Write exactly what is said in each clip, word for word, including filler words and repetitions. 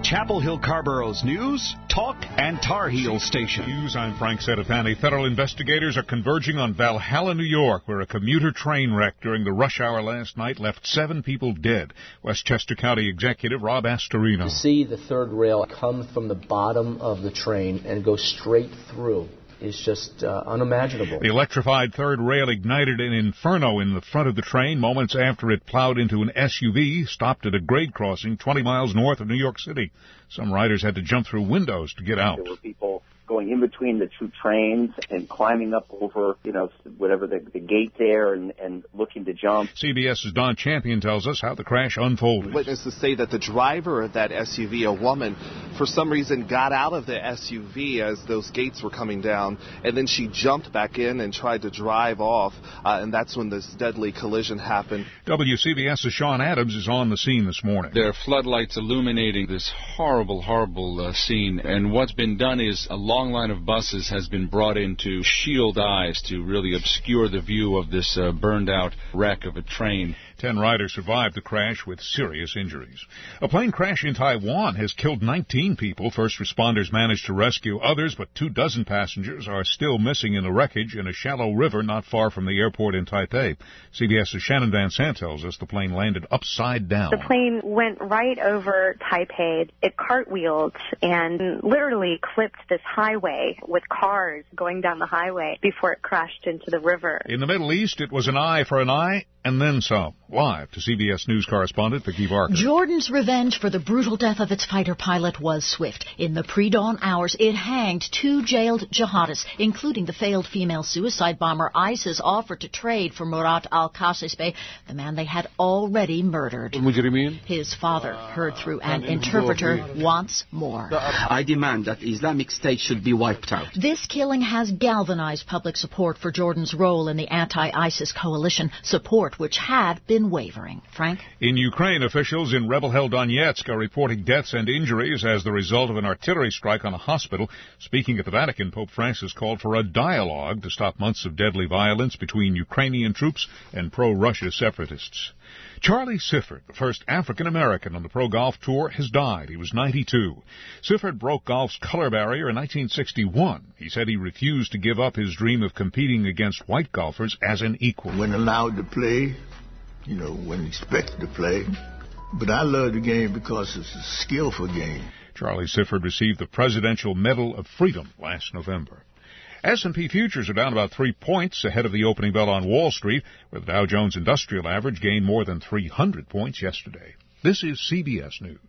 Chapel Hill Carborough's news, talk, and Tar Heel station. News, I'm Frank Sedapani. Federal investigators are converging on Valhalla, New York, where a commuter train wreck during the rush hour last night left seven people dead. Westchester County Executive Rob Astorino. To see the third rail come from the bottom of the train and go straight through is just uh, unimaginable. The electrified third rail ignited an inferno in the front of the train moments after it plowed into an S U V stopped at a grade crossing twenty miles north of New York City. Some riders had to jump through windows to get out. There were people going in between the two trains and climbing up over, you know, whatever the, the gate there and, and looking to jump. CBS's Don Champion tells us how the crash unfolded. Witnesses say that the driver of that S U V, a woman, for some reason got out of the S U V as those gates were coming down, and then she jumped back in and tried to drive off, uh, and that's when this deadly collision happened. WCBS's Sean Adams is on the scene this morning. There are floodlights illuminating this horrible, horrible uh, scene, and what's been done is a long line of buses has been brought in to shield eyes, to really obscure the view of this uh, burned-out wreck of a train. Ten riders survived the crash with serious injuries. A plane crash in Taiwan has killed nineteen people. First responders managed to rescue others, but two dozen passengers are still missing in the wreckage in a shallow river not far from the airport in Taipei. CBS's Shannon Van Sant tells us the plane landed upside down. The plane went right over Taipei. It cartwheeled and literally clipped this highway with cars going down the highway before it crashed into the river. In the Middle East, it was an eye for an eye and then some. Live to C B S News correspondent Vicki Barker. Jordan's revenge for the brutal death of its fighter pilot was swift. In the pre-dawn hours, it hanged two jailed jihadists, including the failed female suicide bomber ISIS offered to trade for Murat al-Qasisbeh, the man they had already murdered. His father, heard through an interpreter, wants more. I demand that Islamic State should be wiped out. This killing has galvanized public support for Jordan's role in the anti-ISIS coalition, support which had been wavering. Frank? In Ukraine, officials in rebel-held Donetsk are reporting deaths and injuries as the result of an artillery strike on a hospital. Speaking at the Vatican, Pope Francis called for a dialogue to stop months of deadly violence between Ukrainian troops and pro-Russia separatists. Charlie Sifford, the first African-American on the Pro Golf Tour, has died. He was ninety-two. Sifford broke golf's color barrier in nineteen sixty-one. He said he refused to give up his dream of competing against white golfers as an equal. When allowed to play, you know, when expected to play. But I love the game because it's a skillful game. Charlie Sifford received the Presidential Medal of Freedom last November. S and P futures are down about three points ahead of the opening bell on Wall Street, where the Dow Jones Industrial Average gained more than three hundred points yesterday. This is C B S News.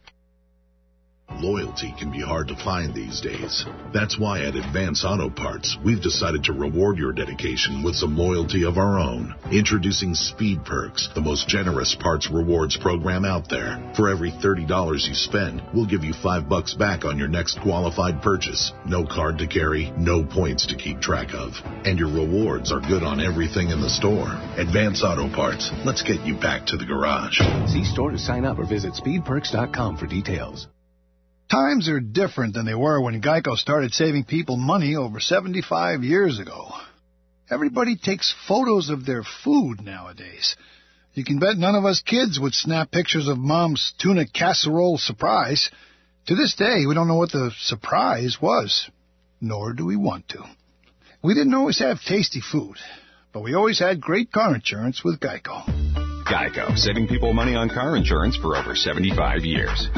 Loyalty can be hard to find these days. That's why at Advance Auto Parts, we've decided to reward your dedication with some loyalty of our own. Introducing Speed Perks, the most generous parts rewards program out there. For every thirty dollars you spend, we'll give you five bucks back on your next qualified purchase. No card to carry, no points to keep track of. And your rewards are good on everything in the store. Advance Auto Parts, let's get you back to the garage. See store to sign up or visit speed perks dot com for details. Times are different than they were when Geico started saving people money over seventy-five years ago. Everybody takes photos of their food nowadays. You can bet none of us kids would snap pictures of Mom's tuna casserole surprise. To this day, we don't know what the surprise was, nor do we want to. We didn't always have tasty food, but we always had great car insurance with Geico. Geico, saving people money on car insurance for over seventy-five years.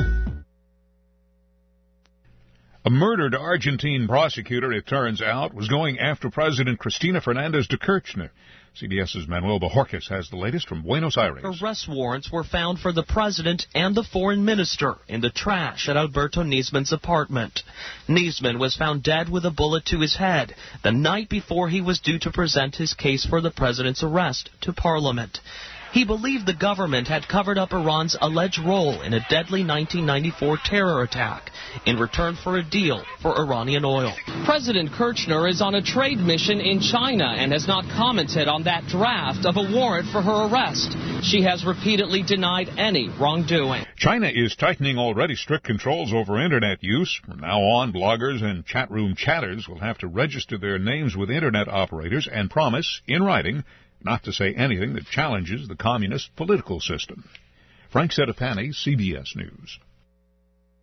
A murdered Argentine prosecutor, it turns out, was going after President Cristina Fernández de Kirchner. CBS's Manuel Bojorquez has the latest from Buenos Aires. Arrest warrants were found for the president and the foreign minister in the trash at Alberto Nisman's apartment. Nisman was found dead with a bullet to his head the night before he was due to present his case for the president's arrest to Parliament. He believed the government had covered up Iran's alleged role in a deadly nineteen ninety-four terror attack in return for a deal for Iranian oil. President Kirchner is on a trade mission in China and has not commented on that draft of a warrant for her arrest. She has repeatedly denied any wrongdoing. China is tightening already strict controls over Internet use. From now on, bloggers and chat room chatters will have to register their names with Internet operators and promise, in writing, not to say anything that challenges the communist political system. Frank Sedapani, C B S News.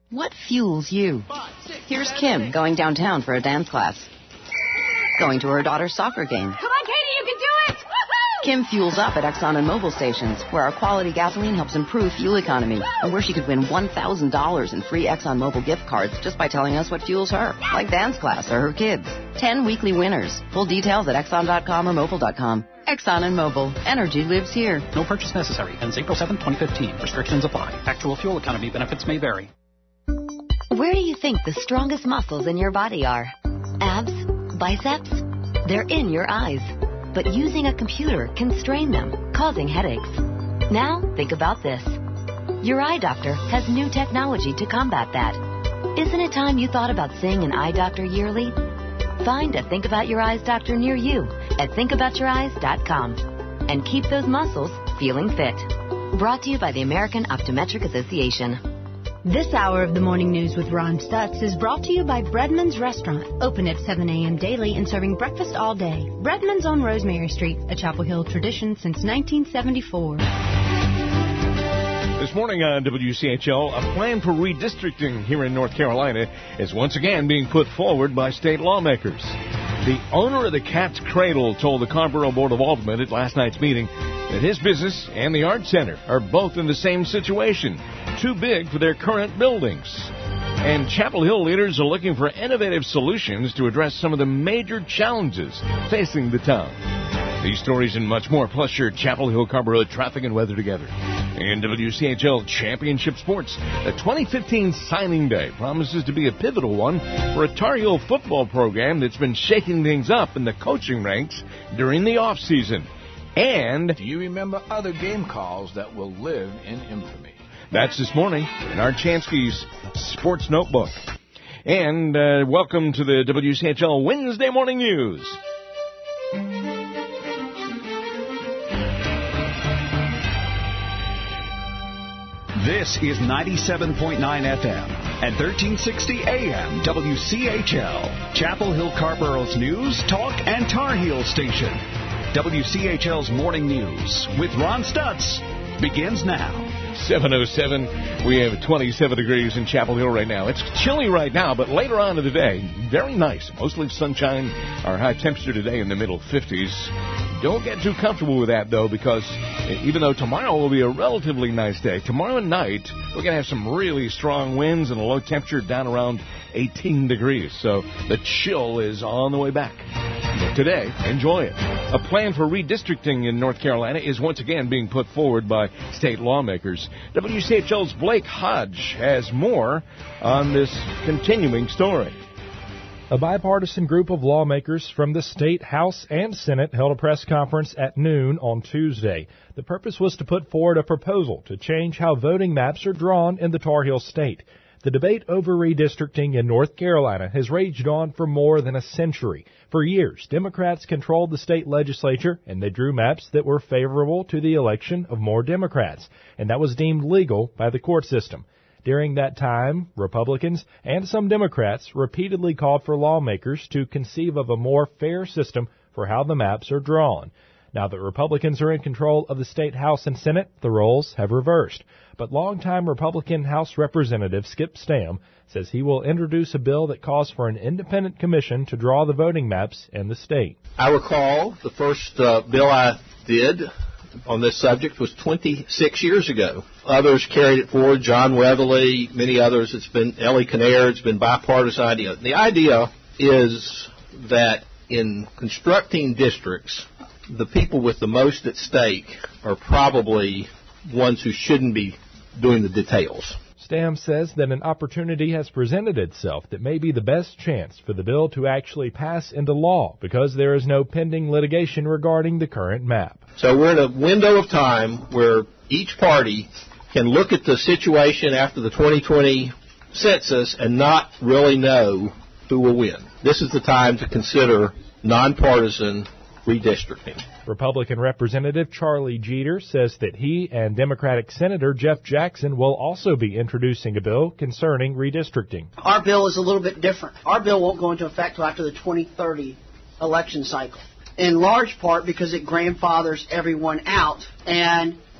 What fuels you? Here's Kim going downtown for a dance class. Going to her daughter's soccer game. Come on, Katie, you can do it! Woo-hoo! Kim fuels up at Exxon and Mobil stations, where our quality gasoline helps improve fuel economy, and where she could win one thousand dollars in free Exxon Mobil gift cards just by telling us what fuels her, like dance class or her kids. Ten weekly winners. Full details at Exxon dot com or Mobil dot com. Exxon and Mobil. Energy lives here. No purchase necessary. Ends April seventh, twenty fifteen. Restrictions apply. Actual fuel economy benefits may vary. Where do you think the strongest muscles in your body are? Abs? Biceps? They're in your eyes. But using a computer can strain them, causing headaches. Now, think about this. Your eye doctor has new technology to combat that. Isn't it time you thought about seeing an eye doctor yearly? Find a Think About Your Eyes doctor near you at think about your eyes dot com. And keep those muscles feeling fit. Brought to you by the American Optometric Association. This hour of the Morning News with Ron Stutz is brought to you by Breadman's Restaurant, open at seven a.m. daily and serving breakfast all day. Breadman's on Rosemary Street, a Chapel Hill tradition since nineteen seventy-four. This morning on W C H L, a plan for redistricting here in North Carolina is once again being put forward by state lawmakers. The owner of the Cat's Cradle told the Carrboro Board of Aldermen at last night's meeting that his business and the Art Center are both in the same situation, too big for their current buildings. And Chapel Hill leaders are looking for innovative solutions to address some of the major challenges facing the town. These stories and much more, plus your Chapel Hill Carrboro traffic and weather together. In W C H L Championship Sports, the twenty fifteen signing day promises to be a pivotal one for a Tar Heel football program that's been shaking things up in the coaching ranks during the offseason. And do you remember other game calls that will live in infamy? That's this morning in our Chansky's Sports Notebook. And uh, welcome to the W C H L Wednesday Morning News. This is ninety-seven point nine F M and thirteen sixty A M W C H L, Chapel Hill Carrboro's news, talk, and Tar Heel station. W C H L's Morning News with Ron Stutz begins now. seven oh seven, we have twenty-seven degrees in Chapel Hill right now. It's chilly right now, but later on in the day, very nice. Mostly sunshine, our high temperature today in the middle fifties. Don't get too comfortable with that, though, because even though tomorrow will be a relatively nice day, tomorrow night we're going to have some really strong winds and a low temperature down around eighteen degrees. So the chill is on the way back. But today, enjoy it. A plan for redistricting in North Carolina is once again being put forward by state lawmakers. W C H L's Blake Hodge has more on this continuing story. A bipartisan group of lawmakers from the state House and Senate held a press conference at noon on Tuesday. The purpose was to put forward a proposal to change how voting maps are drawn in the Tar Heel State. The debate over redistricting in North Carolina has raged on for more than a century. For years, Democrats controlled the state legislature, and they drew maps that were favorable to the election of more Democrats, and that was deemed legal by the court system. During that time, Republicans and some Democrats repeatedly called for lawmakers to conceive of a more fair system for how the maps are drawn. Now that Republicans are in control of the state House and Senate, the roles have reversed. But longtime Republican House Representative Skip Stam says he will introduce a bill that calls for an independent commission to draw the voting maps in the state. I recall the first uh, bill I did on this subject was twenty-six years ago. Others carried it forward, John Weatherly, many others. It's been Ellie Kinnaird. It's been bipartisan idea. The idea is that in constructing districts, the people with the most at stake are probably ones who shouldn't be doing the details. Stam says that an opportunity has presented itself that may be the best chance for the bill to actually pass into law because there is no pending litigation regarding the current map. So we're in a window of time where each party can look at the situation after the twenty twenty census and not really know who will win. This is the time to consider nonpartisan redistricting. Republican Representative Charlie Jeter says that he and Democratic Senator Jeff Jackson will also be introducing a bill concerning redistricting. Our bill is a little bit different. Our bill won't go into effect until after the twenty thirty election cycle, in large part because it grandfathers everyone out and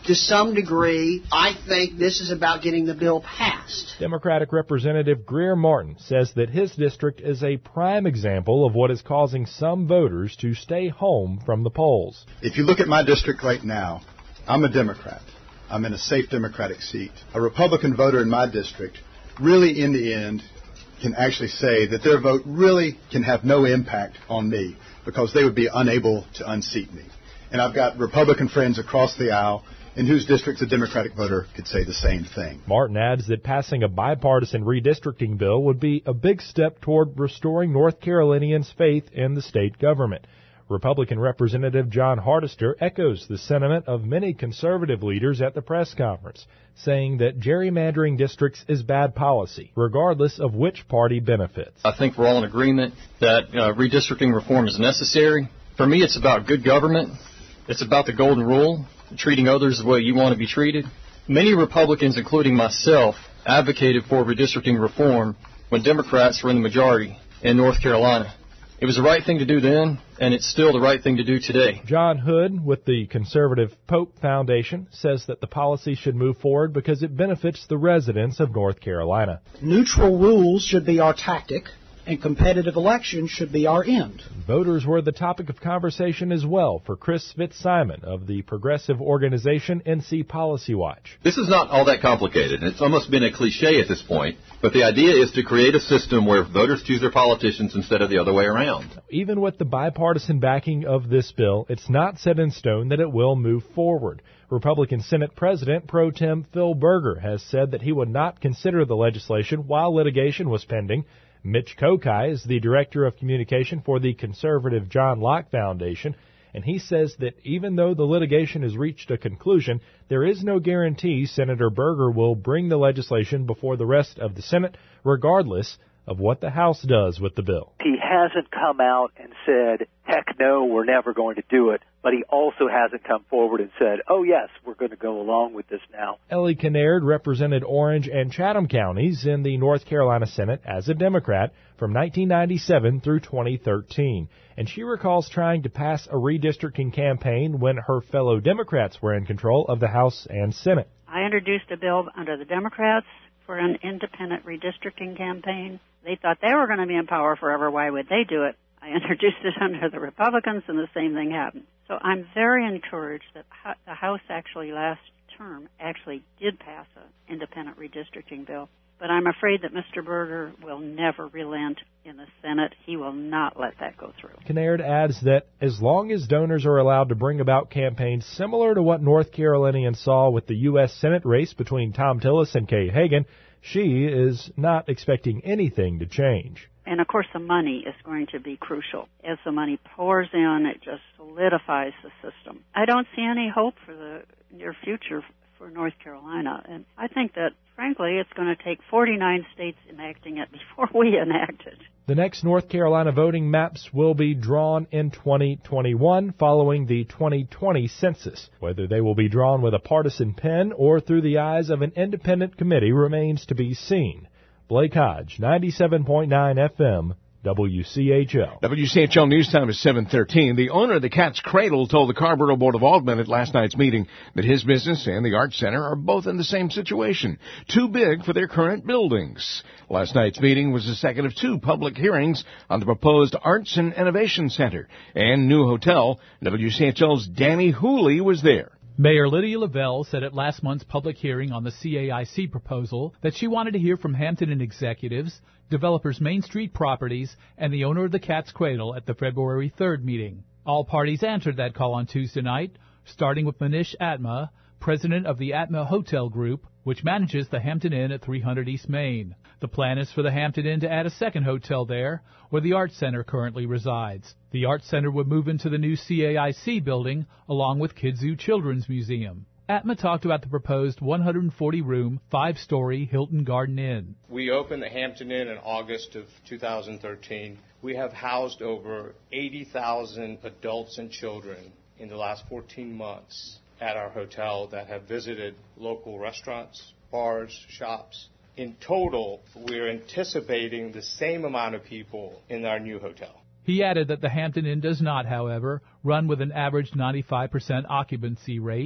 To some degree, I think this is about getting the bill passed. Democratic Representative Greer Martin says that his district is a prime example of what is causing some voters to stay home from the polls. If you look at my district right now, I'm a Democrat. I'm in a safe Democratic seat. A Republican voter in my district really, in the end, can actually say that their vote really can have no impact on me because they would be unable to unseat me. And I've got Republican friends across the aisle in whose districts a Democratic voter could say the same thing. Martin adds that passing a bipartisan redistricting bill would be a big step toward restoring North Carolinians' faith in the state government. Republican Representative John Hardister echoes the sentiment of many conservative leaders at the press conference, saying that gerrymandering districts is bad policy, regardless of which party benefits. I think we're all in agreement that uh, redistricting reform is necessary. For me, it's about good government. It's about the golden rule, treating others the way you want to be treated. Many Republicans, including myself, advocated for redistricting reform when Democrats were in the majority in North Carolina. It was the right thing to do then, and it's still the right thing to do today. John Hood, with the conservative Pope Foundation, says that the policy should move forward because it benefits the residents of North Carolina. Neutral rules should be our tactic, and competitive elections should be our end. Voters were the topic of conversation as well for Chris Fitzsimon of the progressive organization N C Policy Watch. This is not all that complicated. It's almost been a cliche at this point, but the idea is to create a system where voters choose their politicians instead of the other way around. Even with the bipartisan backing of this bill, it's not set in stone that it will move forward. Republican Senate President Pro Tem Phil Berger has said that he would not consider the legislation while litigation was pending. Mitch Kokai is the Director of Communication for the conservative John Locke Foundation, and he says that even though the litigation has reached a conclusion, there is no guarantee Senator Berger will bring the legislation before the rest of the Senate, regardless of what the House does with the bill. He hasn't come out and said, heck no, we're never going to do it, but he also hasn't come forward and said, oh yes, we're going to go along with this now. Ellie Kinnaird represented Orange and Chatham counties in the North Carolina Senate as a Democrat from nineteen ninety-seven through twenty thirteen, and she recalls trying to pass a redistricting campaign when her fellow Democrats were in control of the House and Senate. I introduced a bill under the Democrats for an independent redistricting campaign. They thought they were going to be in power forever. Why would they do it? I introduced it under the Republicans, and the same thing happened. So I'm very encouraged that the House actually last term actually did pass an independent redistricting bill. But I'm afraid that Mister Berger will never relent in the Senate. He will not let that go through. Kinnaird adds that as long as donors are allowed to bring about campaigns similar to what North Carolinians saw with the U S Senate race between Thom Tillis and Kay Hagan, she is not expecting anything to change. And, of course, the money is going to be crucial. As the money pours in, it just solidifies the system. I don't see any hope for the near future for North Carolina. And I think that, frankly, it's going to take forty-nine states enacting it before we enact it. The next North Carolina voting maps will be drawn in twenty twenty-one following the twenty twenty census. Whether they will be drawn with a partisan pen or through the eyes of an independent committee remains to be seen. Blake Hodge, ninety-seven point nine F M, W C H L. W C H L News Time is seven thirteen. The owner of the Cat's Cradle told the Carrboro Board of Aldermen at last night's meeting that his business and the Arts Center are both in the same situation, too big for their current buildings. Last night's meeting was the second of two public hearings on the proposed Arts and Innovation Center and new hotel. W C H L's Danny Hooley was there. Mayor Lydia Lavelle said at last month's public hearing on the C A I C proposal that she wanted to hear from Hampton Inn executives, developers Main Street Properties, and the owner of the Cat's Cradle at the February third meeting. All parties answered that call on Tuesday night, starting with Manish Atma, president of the Atma Hotel Group, which manages the Hampton Inn at three hundred East Main. The plan is for the Hampton Inn to add a second hotel there, where the Arts Center currently resides. The Arts Center would move into the new C A I C building, along with Kidzu Children's Museum. Atma talked about the proposed one hundred forty room, five-story Hilton Garden Inn. We opened the Hampton Inn in August of two thousand thirteen. We have housed over eighty thousand adults and children in the last fourteen months at our hotel that have visited local restaurants, bars, shops. In total, we're anticipating the same amount of people in our new hotel. He added that the Hampton Inn does not, however, run with an average ninety-five percent occupancy rate,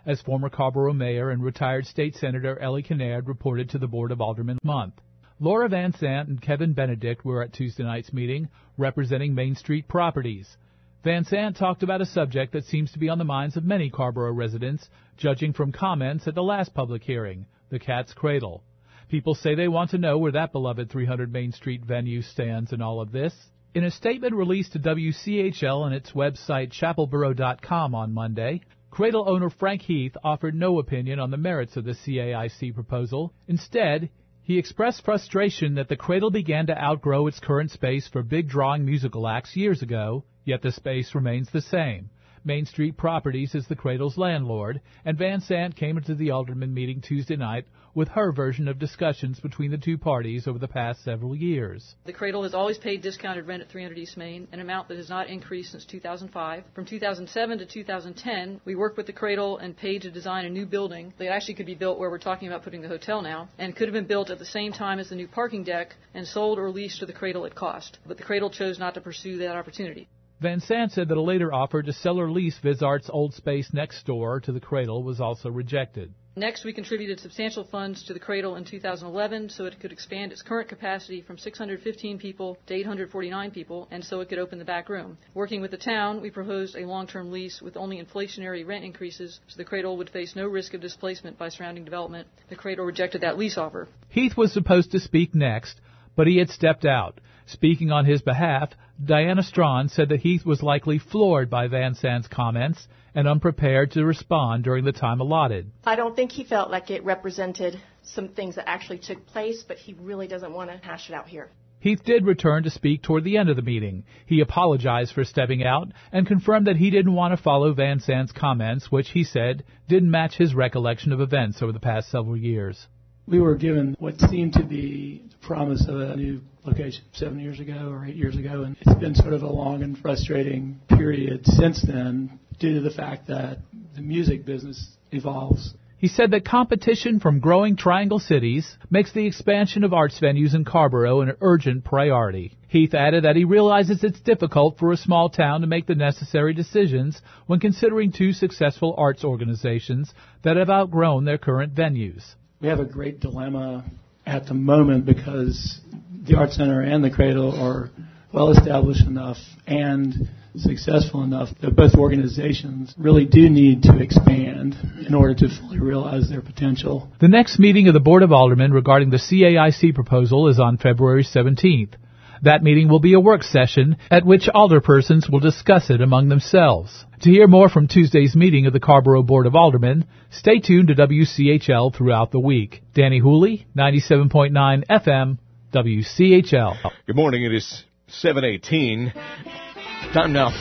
as former Carrboro Mayor and retired State Senator Ellie Kinnaird reported to the Board of Aldermen last month. Laura Van Sant and Kevin Benedict were at Tuesday night's meeting, representing Main Street Properties. Van Sant talked about a subject that seems to be on the minds of many Carrboro residents, judging from comments at the last public hearing, the Cat's Cradle. People say they want to know where that beloved three hundred Main Street venue stands in all of this. In a statement released to W C H L and its website chapel borough dot com on Monday, Cradle owner Frank Heath offered no opinion on the merits of the C A I C proposal. Instead, he expressed frustration that the Cradle began to outgrow its current space for big drawing musical acts years ago, yet the space remains the same. Main Street Properties is the Cradle's landlord, and Van Sant came into the Alderman meeting Tuesday night with her version of discussions between the two parties over the past several years. The Cradle has always paid discounted rent at three hundred East Main, an amount that has not increased since two thousand five. From two thousand seven to two thousand ten, we worked with the Cradle and paid to design a new building that actually could be built where we're talking about putting the hotel now, and could have been built at the same time as the new parking deck and sold or leased to the Cradle at cost. But the Cradle chose not to pursue that opportunity. Van Sant said that a later offer to sell or lease VisArt's old space next door to the Cradle was also rejected. Next, we contributed substantial funds to the Cradle in two thousand eleven so it could expand its current capacity from six hundred fifteen people to eight hundred forty-nine people, and so it could open the back room. Working with the town, we proposed a long-term lease with only inflationary rent increases so the Cradle would face no risk of displacement by surrounding development. The Cradle rejected that lease offer. Heath was supposed to speak next, but he had stepped out. Speaking on his behalf, Diana Strawn said that Heath was likely floored by Van Sant's comments and unprepared to respond during the time allotted. I don't think he felt like it represented some things that actually took place, but he really doesn't want to hash it out here. Heath did return to speak toward the end of the meeting. He apologized for stepping out and confirmed that he didn't want to follow Van Sant's comments, which he said didn't match his recollection of events over the past several years. We were given what seemed to be the promise of a new location seven years ago or eight years ago, and it's been sort of a long and frustrating period since then due to the fact that the music business evolves. He said that competition from growing Triangle cities makes the expansion of arts venues in Carrboro an urgent priority. Heath added that he realizes it's difficult for a small town to make the necessary decisions when considering two successful arts organizations that have outgrown their current venues. We have a great dilemma at the moment because the Art Center and the Cradle are well established enough and successful enough that both organizations really do need to expand in order to fully realize their potential. The next meeting of the Board of Aldermen regarding the C A I C proposal is on February seventeenth. That meeting will be a work session at which alderpersons will discuss it among themselves. To hear more from Tuesday's meeting of the Carrboro Board of Aldermen, stay tuned to W C H L throughout the week. Danny Hooley, ninety-seven point nine F M, W C H L. Good morning. It is seven eighteen. Time now.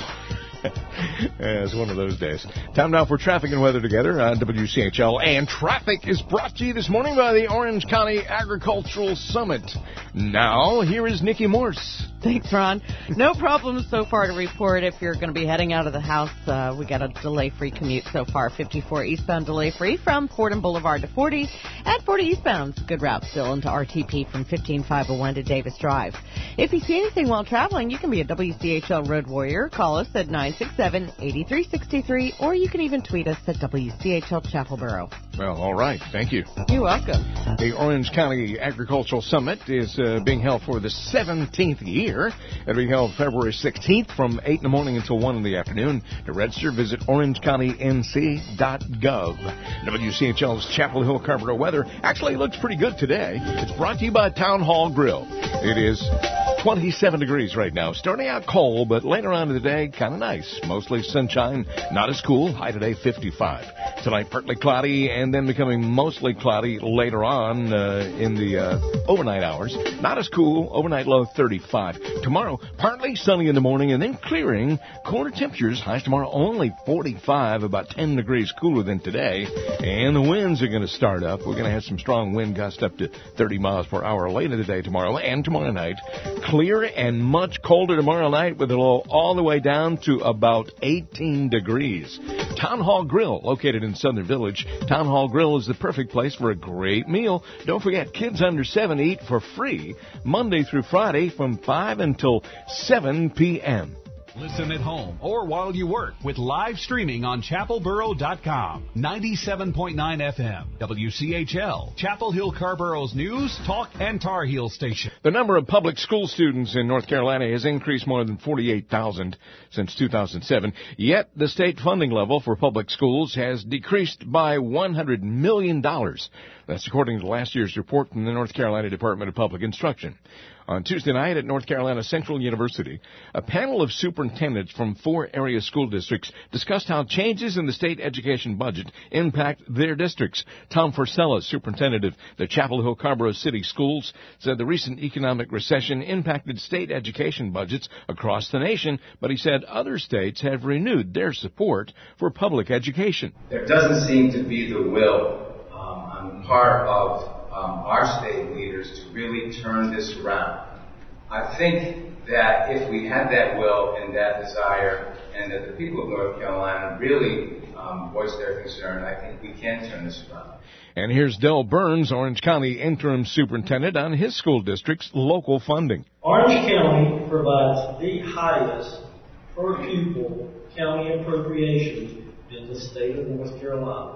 It's one of those days. Time now for traffic and weather together on W C H L. And traffic is brought to you this morning by the Orange County Agricultural Summit. Now, here is Nikki Morse. Thanks, Ron. No problems so far to report if you're going to be heading out of the house. Uh, we got a delay-free commute so far. fifty-four eastbound delay-free from Fordham Boulevard to forty. At forty eastbound, good route still into R T P from fifteen five oh one to Davis Drive. If you see anything while traveling, you can be a W C H L Road Warrior. Call us at nine six seven, eight three six three, or you can even tweet us at W C H L Chapelboro. Well, all right. Thank you. You're welcome. The Orange County Agricultural Summit is uh, being held for the seventeenth year. It'll be held February sixteenth from eight in the morning until one in the afternoon. To register, visit orange county n c dot gov. W C H L's Chapel Hill Carrboro weather actually looks pretty good today. It's brought to you by Town Hall Grill. It is twenty-seven degrees right now. Starting out cold, but later on in the day, kind of nice. Mostly sunshine, not as cool. High today, fifty-five. Tonight, partly cloudy, and then becoming mostly cloudy later on uh, in the uh, overnight hours. Not as cool. Overnight low, thirty-five. Tomorrow, partly sunny in the morning, and then clearing. Cooler temperatures. Highs tomorrow only forty-five, about ten degrees cooler than today. And the winds are going to start up. We're going to have some strong wind gusts up to thirty miles per hour later today, tomorrow, and tomorrow night. Clear and much colder tomorrow night with a low all the way down to about eighteen degrees. Town Hall Grill, located in Southern Village. Town Hall Grill is the perfect place for a great meal. Don't forget, kids under seven eat for free Monday through Friday from five until seven p.m. Listen at home or while you work with live streaming on chapel borough dot com. ninety-seven point nine F M, W C H L, Chapel Hill Carborough's news, talk, and Tar Heel station. The number of public school students in North Carolina has increased more than forty-eight thousand since two thousand seven, yet the state funding level for public schools has decreased by one hundred million dollars. That's according to last year's report from the North Carolina Department of Public Instruction. On Tuesday night at North Carolina Central University, a panel of superintendents from four area school districts discussed how changes in the state education budget impact their districts. Tom Forcella, superintendent of the Chapel Hill Carborough City Schools, said the recent economic recession impacted state education budgets across the nation, but he said other states have renewed their support for public education. There doesn't seem to be the will um, on the part of Um, our state leaders to really turn this around. I think that if we had that will and that desire, and that the people of North Carolina really um, voice their concern, I think we can turn this around. And here's Del Burns, Orange County interim superintendent, on his school district's local funding. Orange County provides the highest per pupil county appropriation in the state of North Carolina.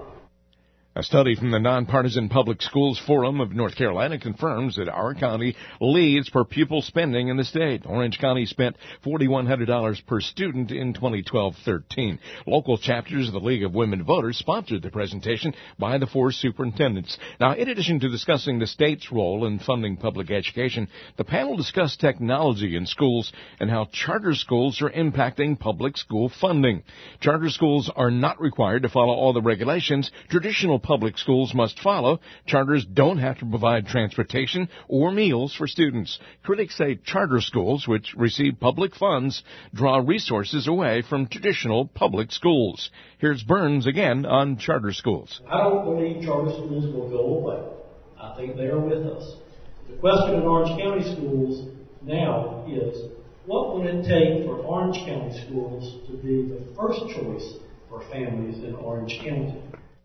A study from the Nonpartisan Public Schools Forum of North Carolina confirms that our county leads per pupil spending in the state. Orange County spent four thousand one hundred dollars per student in twenty twelve thirteen. Local chapters of the League of Women Voters sponsored the presentation by the four superintendents. Now, in addition to discussing the state's role in funding public education, the panel discussed technology in schools and how charter schools are impacting public school funding. Charter schools are not required to follow all the regulations traditional public schools must follow. Charters don't have to provide transportation or meals for students. Critics say charter schools, which receive public funds, draw resources away from traditional public schools. Here's Burns again on charter schools. I don't believe charter schools will go away. I think they are with us. The question in Orange County schools now is, what will it take for Orange County schools to be the first choice for families in Orange County?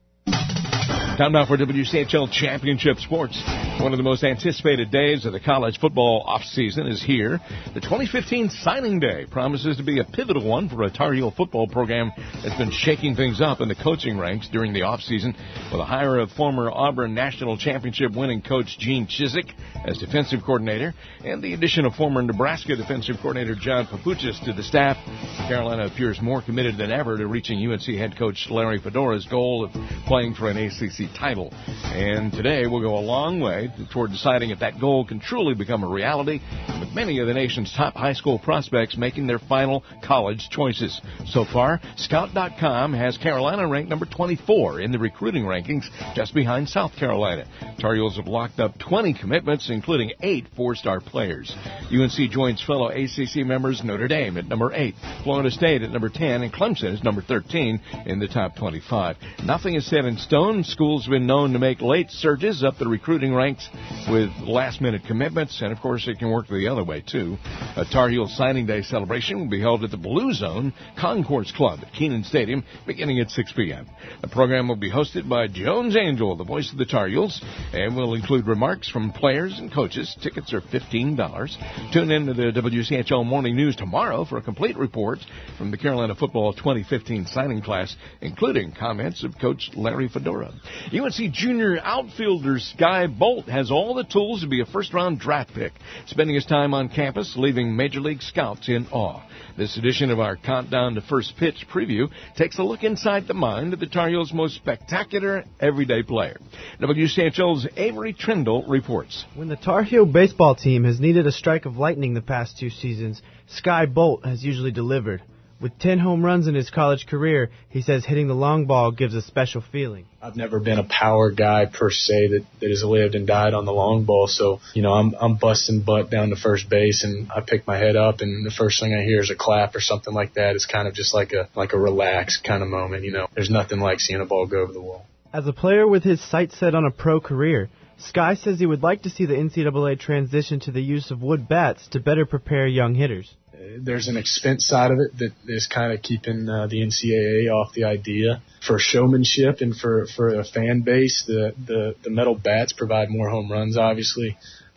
Time now for W C H L Championship Sports. One of the most anticipated days of the college football offseason is here. The twenty fifteen signing day promises to be a pivotal one for a Tar Heel football program that's been shaking things up in the coaching ranks during the offseason, with a hire of former Auburn National Championship winning coach Gene Chizik as defensive coordinator, and the addition of former Nebraska defensive coordinator John Papuchis to the staff. Carolina appears more committed than ever to reaching U N C head coach Larry Fedora's goal of playing for an A C C title. And today will go a long way toward deciding if that goal can truly become a reality, with many of the nation's top high school prospects making their final college choices. So far, Scout dot com has Carolina ranked number twenty-four in the recruiting rankings, just behind South Carolina. Tar Heels have locked up twenty commitments, including eight four-star players. U N C joins fellow A C C members Notre Dame at number eight, Florida State at number ten, and Clemson is number thirteen in the top twenty-five. Nothing is set in stone. Schools have been known to make late surges up the recruiting ranks with last-minute commitments, and, of course, it can work the other way, too. A Tar Heel Signing Day celebration will be held at the Blue Zone Concourse Club at Kenan Stadium beginning at six p.m. The program will be hosted by Jones Angell, the voice of the Tar Heels, and will include remarks from players and coaches. Tickets are fifteen dollars. Tune in to the W C H L Morning News tomorrow for a complete report from the Carolina football twenty fifteen signing class, including comments of Coach Larry Fedora. U N C junior outfielder Sky Bolt has all the tools to be a first-round draft pick, spending his time on campus, leaving Major League scouts in awe. This edition of our Countdown to First Pitch preview takes a look inside the mind of the Tar Heels' most spectacular everyday player. W C H L's Avery Trindle reports. When the Tar Heel baseball team has needed a strike of lightning the past two seasons, Sky Bolt has usually delivered. With ten home runs in his college career, he says hitting the long ball gives a special feeling. I've never been a power guy per se that, that has lived and died on the long ball. So, you know, I'm I'm busting butt down to first base, and I pick my head up, and the first thing I hear is a clap or something like that. It's kind of just like a like a relaxed kind of moment. You know, there's nothing like seeing a ball go over the wall. As a player with his sights set on a pro career, Sky says he would like to see the N C double A transition to the use of wood bats to better prepare young hitters. There's an expense side of it that is kind of keeping uh, the N C double A off the idea. For showmanship and for, for a fan base, the, the, the metal bats provide more home runs, obviously.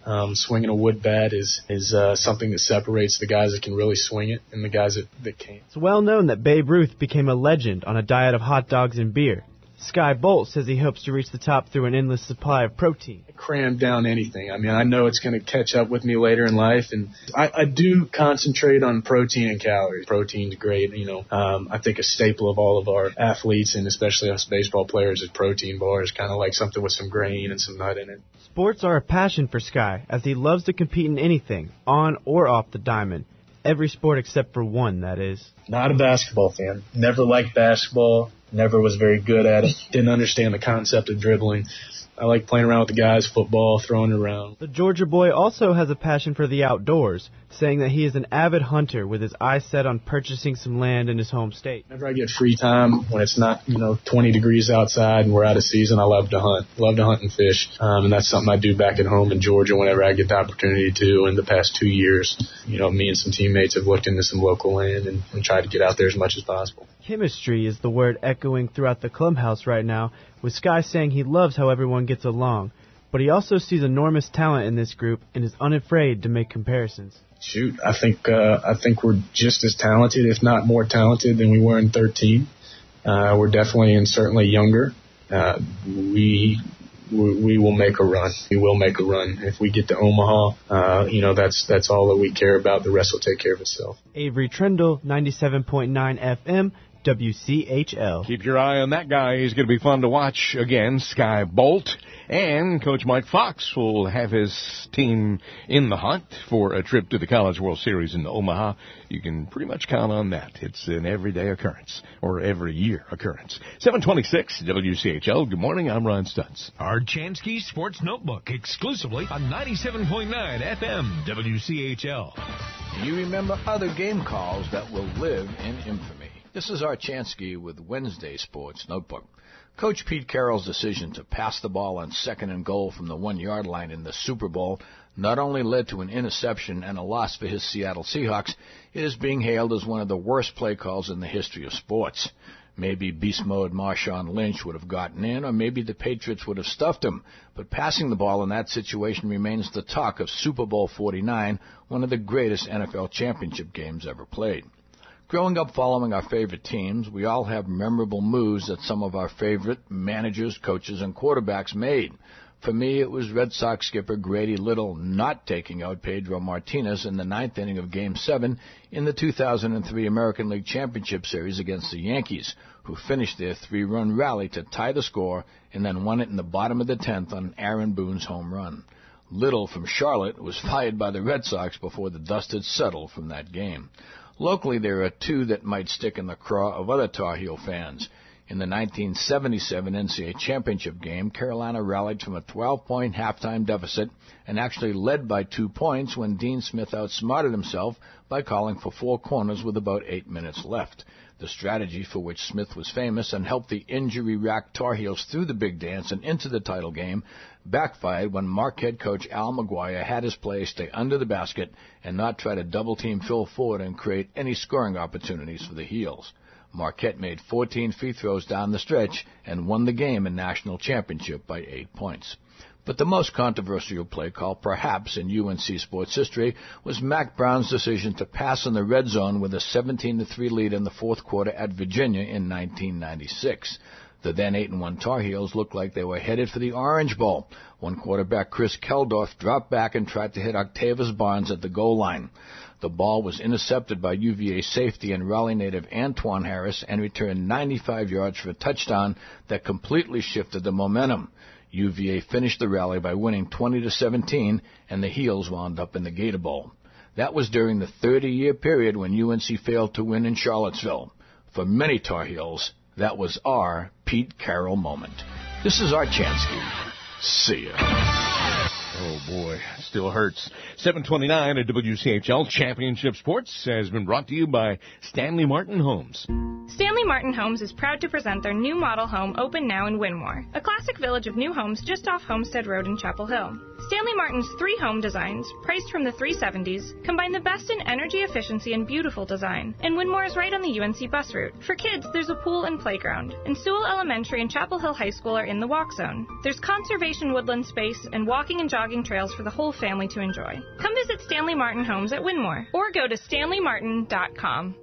Um, swinging a wood bat is is uh, something that separates the guys that can really swing it and the guys that, that can't. It's well known that Babe Ruth became a legend on a diet of hot dogs and beer. Sky Bolt says he hopes to reach the top through an endless supply of protein. Cram down anything. I mean, I know it's going to catch up with me later in life, and I, I do concentrate on protein and calories. Protein's great. You know, um, I think a staple of all of our athletes, and especially us baseball players, is protein bars, kind of like something with some grain and some nut in it. Sports are a passion for Sky, as he loves to compete in anything, on or off the diamond. Every sport except for one, that is. Not a basketball fan. Never liked basketball. Never was very good at it. Didn't understand the concept of dribbling. I like playing around with the guys, football, throwing it around. The Georgia boy also has a passion for the outdoors, saying that he is an avid hunter with his eyes set on purchasing some land in his home state. Whenever I get free time, when it's not, you know, twenty degrees outside and we're out of season, I love to hunt. Love to hunt and fish. Um, and that's something I do back at home in Georgia whenever I get the opportunity to. In the past two years, you know, me and some teammates have looked into some local land and, and tried to get out there as much as possible. Chemistry is the word echoing throughout the clubhouse right now, with Sky saying he loves how everyone gets along. But he also sees enormous talent in this group and is unafraid to make comparisons. Shoot, I think uh, I think we're just as talented, if not more talented, than we were in thirteen. Uh, we're definitely and certainly younger. Uh, we, we we will make a run. We will make a run. If we get to Omaha, uh, you know, that's that's all that we care about. The rest will take care of itself. Avery Trendle, ninety-seven point nine F M. W C H L. Keep your eye on that guy. He's going to be fun to watch. Again, Sky Bolt. And Coach Mike Fox will have his team in the hunt for a trip to the College World Series in Omaha. You can pretty much count on that. It's an everyday occurrence, or every year occurrence. seven twenty-six W C H L. Good morning. I'm Ron Stutz. Our Chansky Sports Notebook, exclusively on ninety-seven point nine F M W C H L. You remember other game calls that will live in infamy. This is Art Chansky with Wednesday Sports Notebook. Coach Pete Carroll's decision to pass the ball on second and goal from the one-yard line in the Super Bowl not only led to an interception and a loss for his Seattle Seahawks, it is being hailed as one of the worst play calls in the history of sports. Maybe beast mode Marshawn Lynch would have gotten in, or maybe the Patriots would have stuffed him. But passing the ball in that situation remains the talk of Super Bowl forty-nine, one of the greatest N F L championship games ever played. Growing up following our favorite teams, we all have memorable moves that some of our favorite managers, coaches, and quarterbacks made. For me, it was Red Sox skipper Grady Little not taking out Pedro Martinez in the ninth inning of Game seven in the two thousand three American League Championship Series against the Yankees, who finished their three-run rally to tie the score and then won it in the bottom of the tenth on Aaron Boone's home run. Little from Charlotte was fired by the Red Sox before the dust had settled from that game. Locally, there are two that might stick in the craw of other Tar Heel fans. In the nineteen seventy-seven N C A A championship game, Carolina rallied from a twelve-point halftime deficit and actually led by two points when Dean Smith outsmarted himself by calling for four corners with about eight minutes left. The strategy for which Smith was famous and helped the injury-racked Tar Heels through the big dance and into the title game backfired when Marquette coach Al McGuire had his players stay under the basket and not try to double-team Phil Ford and create any scoring opportunities for the Heels. Marquette made fourteen free throws down the stretch and won the game in national championship by eight points. But the most controversial play call, perhaps in U N C sports history, was Mack Brown's decision to pass in the red zone with a seventeen to three lead in the fourth quarter at Virginia in nineteen ninety-six. The then eight and one Tar Heels looked like they were headed for the Orange Bowl. One quarterback, Chris Keldorf, dropped back and tried to hit Octavius Barnes at the goal line. The ball was intercepted by U V A safety and Raleigh native Antoine Harris and returned ninety-five yards for a touchdown that completely shifted the momentum. U V A finished the rally by winning twenty to seventeen, and the Heels wound up in the Gator Bowl. That was during the thirty-year period when U N C failed to win in Charlottesville. For many Tar Heels, that was our Pete Carroll moment. This is Art Chansky. See ya. Oh, boy, still hurts. seven twenty-nine at W C H L Championship Sports has been brought to you by Stanley Martin Homes. Stanley Martin Homes is proud to present their new model home open now in Winmore, a classic village of new homes just off Homestead Road in Chapel Hill. Stanley Martin's three home designs, priced from the three seventies, combine the best in energy efficiency and beautiful design. And Winmore is right on the U N C bus route. For kids, there's a pool and playground. And Sewell Elementary and Chapel Hill High School are in the walk zone. There's conservation woodland space and walking hiking and jogging trails for the whole family to enjoy. Come visit Stanley Martin Homes at Winmore or go to stanley martin dot com.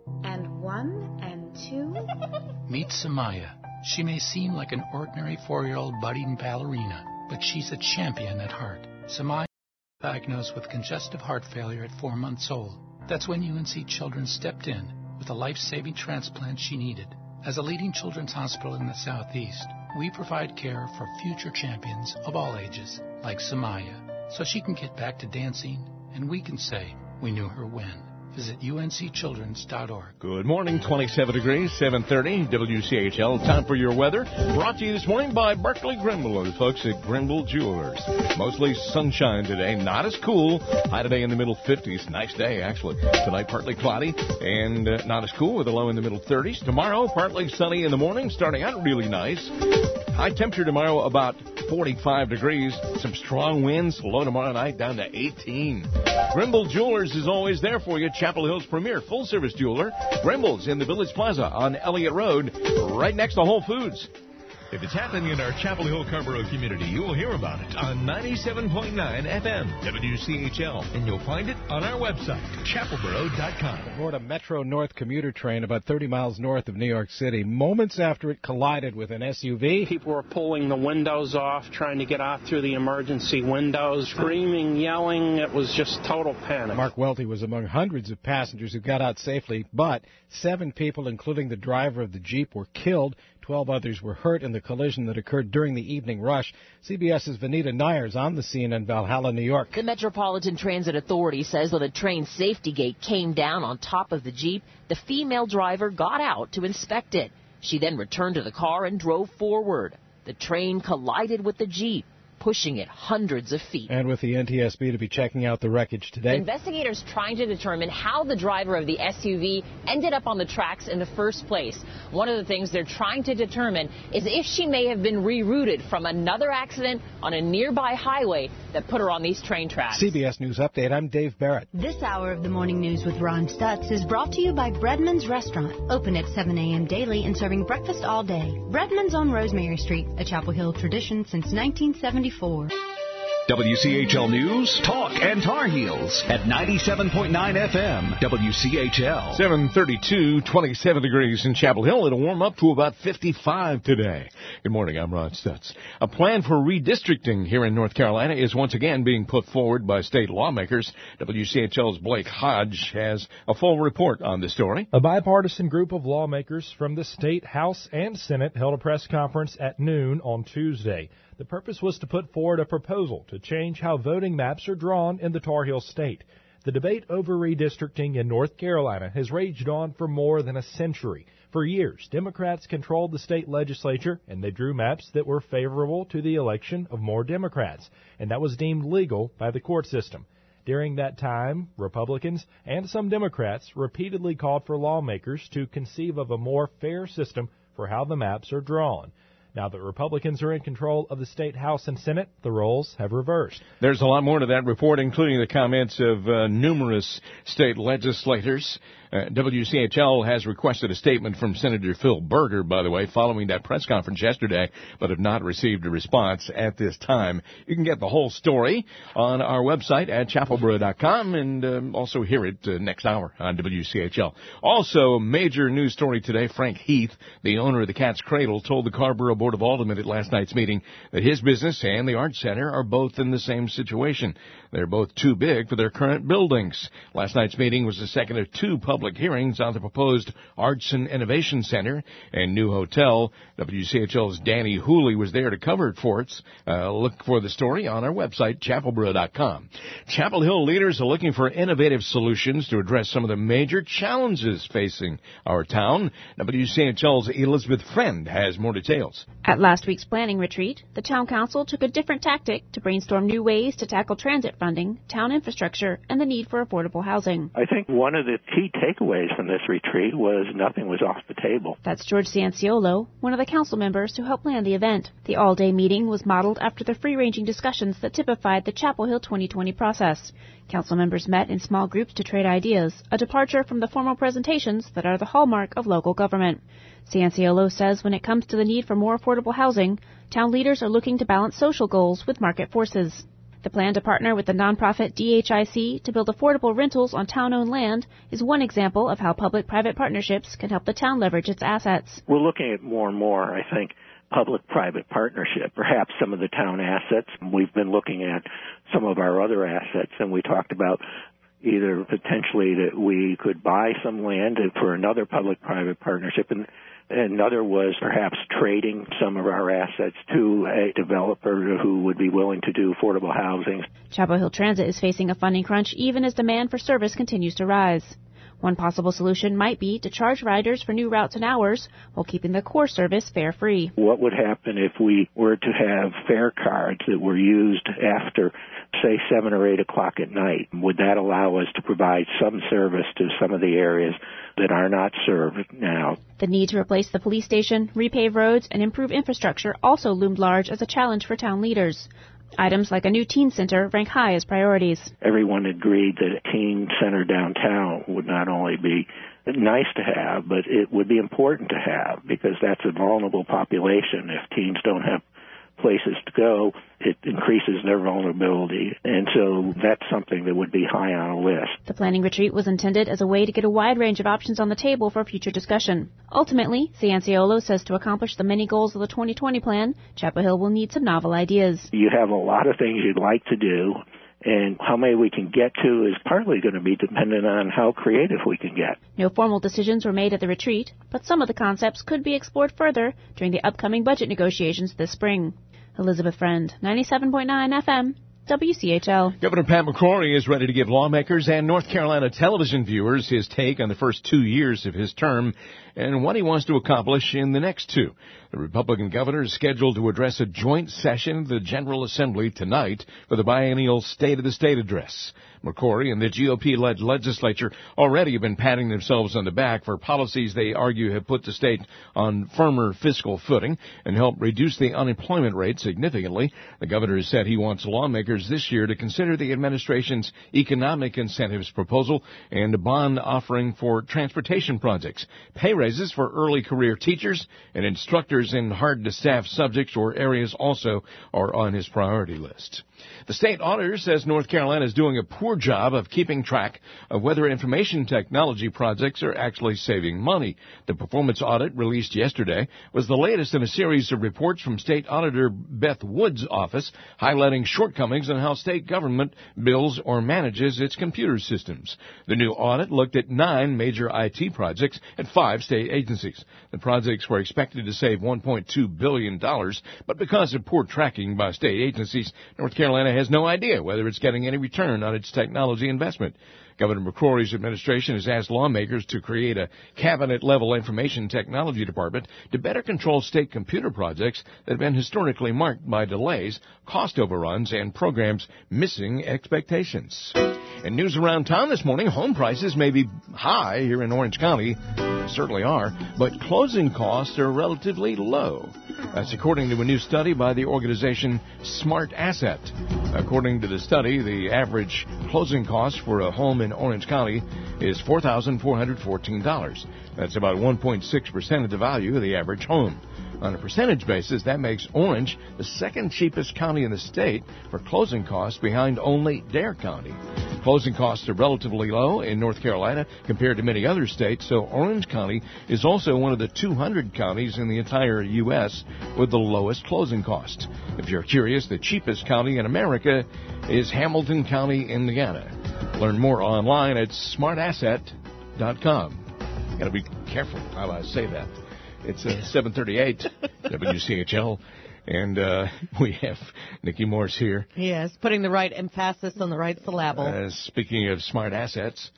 And one and two. Meet Samaya. She may seem like an ordinary four-year-old budding ballerina, but she's a champion at heart. Samaya was diagnosed with congestive heart failure at four months old. That's when U N C Children stepped in with a life-saving transplant she needed. As a leading children's hospital in the Southeast, we provide care for future champions of all ages, like Samaya, so she can get back to dancing, and we can say we knew her when. Visit U N C children's dot org. Good morning, twenty-seven degrees, seven thirty, W C H L. Time for your weather. Brought to you this morning by Berkeley Grimble, the folks at Grimble Jewelers. Mostly sunshine today, not as cool. High today in the middle fifties. Nice day, actually. Tonight, partly cloudy and uh, not as cool with a low in the middle thirties. Tomorrow, partly sunny in the morning, starting out really nice. High temperature tomorrow about forty-five degrees. Some strong winds. Low tomorrow night down to eighteen. Grimble Jewelers is always there for you. Chapel Hill's premier full-service jeweler. Grimble's in the Village Plaza on Elliott Road, right next to Whole Foods. If it's happening in our Chapel Hill Carrboro community, you will hear about it on ninety-seven point nine F M, W C H L, and you'll find it on our website, chapel boro dot com. Aboard a Metro North commuter train about thirty miles north of New York City, moments after it collided with an S U V. People were pulling the windows off, trying to get out through the emergency windows, screaming, yelling. It was just total panic. Mark Welty was among hundreds of passengers who got out safely, but seven people, including the driver of the Jeep, were killed. Twelve others were hurt in the collision that occurred during the evening rush. CBS's Vanita Nyers on the scene in Valhalla, New York. The Metropolitan Transit Authority says when the train's safety gate came down on top of the Jeep, the female driver got out to inspect it. She then returned to the car and drove forward. The train collided with the Jeep, pushing it hundreds of feet. And with the N T S B to be checking out the wreckage today. Investigators trying to determine how the driver of the S U V ended up on the tracks in the first place. One of the things they're trying to determine is if she may have been rerouted from another accident on a nearby highway that put her on these train tracks. C B S News Update, I'm Dave Barrett. This hour of the Morning News with Ron Stutz is brought to you by Breadman's Restaurant, open at seven a.m. daily and serving breakfast all day. Breadman's on Rosemary Street, a Chapel Hill tradition since nineteen seventy-four. W C H L News, Talk, and Tar Heels at ninety-seven point nine F M, W C H L. seven thirty-two, twenty-seven degrees in Chapel Hill. It'll warm up to about fifty-five today. Good morning, I'm Ron Stutz. A plan for redistricting here in North Carolina is once again being put forward by state lawmakers. W C H L's Blake Hodge has a full report on the story. A bipartisan group of lawmakers from the state, House, and Senate held a press conference at noon on Tuesday. The purpose was to put forward a proposal to change how voting maps are drawn in the Tar Heel State. The debate over redistricting in North Carolina has raged on for more than a century. For years, Democrats controlled the state legislature, and they drew maps that were favorable to the election of more Democrats, and that was deemed legal by the court system. During that time, Republicans and some Democrats repeatedly called for lawmakers to conceive of a more fair system for how the maps are drawn. Now that Republicans are in control of the state House and Senate, the roles have reversed. There's a lot more to that report, including the comments of uh, numerous state legislators. Uh, W C H L has requested a statement from Senator Phil Berger, by the way, following that press conference yesterday, but have not received a response at this time. You can get the whole story on our website at chapel boro dot com and um, also hear it uh, next hour on W C H L. Also, a major news story today. Frank Heath, the owner of the Cat's Cradle, told the Carrboro Board of Aldermen at last night's meeting that his business and the Arts Center are both in the same situation. They're both too big for their current buildings. Last night's meeting was the second of two public hearings on the proposed Arts and Innovation Center and new hotel. W C H L's Danny Hooley was there to cover it for us. Uh, look for the story on our website, chapel boro dot com. Chapel Hill leaders are looking for innovative solutions to address some of the major challenges facing our town. W C H L's Elizabeth Friend has more details. At last week's planning retreat, the town council took a different tactic to brainstorm new ways to tackle transit funding, town infrastructure, and the need for affordable housing. I think one of the key takeaways from this retreat was nothing was off the table. That's George Cianciolo, one of the council members who helped plan the event. The all-day meeting was modeled after the free-ranging discussions that typified the Chapel Hill twenty twenty process. Council members met in small groups to trade ideas, a departure from the formal presentations that are the hallmark of local government. Cianciolo says when it comes to the need for more affordable housing, Town leaders are looking to balance social goals with market forces. The plan to partner with the nonprofit D H I C to build affordable rentals on town-owned land is one example of how public-private partnerships can help the town leverage its assets. We're looking at more and more, I think, public-private partnership, perhaps some of the town assets. We've been looking at some of our other assets, and we talked about either potentially that we could buy some land for another public-private partnership, and another was perhaps trading some of our assets to a developer who would be willing to do affordable housing. Chapel Hill Transit is facing a funding crunch even as demand for service continues to rise. One possible solution might be to charge riders for new routes and hours while keeping the core service fare-free. What would happen if we were to have fare cards that were used after, say, seven or eight o'clock at night? Would that allow us to provide some service to some of the areas that are not served now? The need to replace the police station, repave roads, and improve infrastructure also loomed large as a challenge for town leaders. Items like a new teen center rank high as priorities. Everyone agreed that a teen center downtown would not only be nice to have, but it would be important to have, because that's a vulnerable population. If teens don't have places to go, it increases their vulnerability. And so that's something that would be high on a list. The planning retreat was intended as a way to get a wide range of options on the table for future discussion. Ultimately, Cianciolo says to accomplish the many goals of the twenty twenty plan, Chapel Hill will need some novel ideas. You have a lot of things you'd like to do, and how many we can get to is partly going to be dependent on how creative we can get. No formal decisions were made at the retreat, but some of the concepts could be explored further during the upcoming budget negotiations this spring. Elizabeth Friend, ninety-seven point nine F M, W C H L. Governor Pat McCrory is ready to give lawmakers and North Carolina television viewers his take on the first two years of his term and what he wants to accomplish in the next two. The Republican governor is scheduled to address a joint session of the General Assembly tonight for the biennial State of the State address. McCrory and the G O P-led legislature already have been patting themselves on the back for policies they argue have put the state on firmer fiscal footing and helped reduce the unemployment rate significantly. The governor has said he wants lawmakers this year to consider the administration's economic incentives proposal and a bond offering for transportation projects, pay raises for early career teachers and instructors in hard-to-staff subjects or areas also are on his priority list. The state auditor says North Carolina is doing a poor job of keeping track of whether information technology projects are actually saving money. The performance audit released yesterday was the latest in a series of reports from State Auditor Beth Wood's office highlighting shortcomings in how state government builds or manages its computer systems. The new audit looked at nine major I T projects at five state agencies. The projects were expected to save one point two billion dollars, but because of poor tracking by state agencies, North Carolina has no idea whether it's getting any return on its technology investment. Governor McCrory's administration has asked lawmakers to create a cabinet-level information technology department to better control state computer projects that have been historically marked by delays, cost overruns, and programs missing expectations. And news around town this morning, home prices may be high here in Orange County, certainly are, but closing costs are relatively low. That's according to a new study by the organization Smart Asset. According to the study, the average closing cost for a home in Orange County is four thousand four hundred fourteen dollars. That's about one point six percent of the value of the average home. On a percentage basis, that makes Orange the second cheapest county in the state for closing costs, behind only Dare County. Closing costs are relatively low in North Carolina compared to many other states, so Orange County is also one of the two hundred counties in the entire U S with the lowest closing costs. If you're curious, the cheapest county in America is Hamilton County, Indiana. Learn more online at smart asset dot com. Gotta be careful how I say that. It's uh, seven thirty-eight, W C H L, and uh, we have Nikki Morse here. Yes, putting the right emphasis on the right syllable. Uh, speaking of smart assets.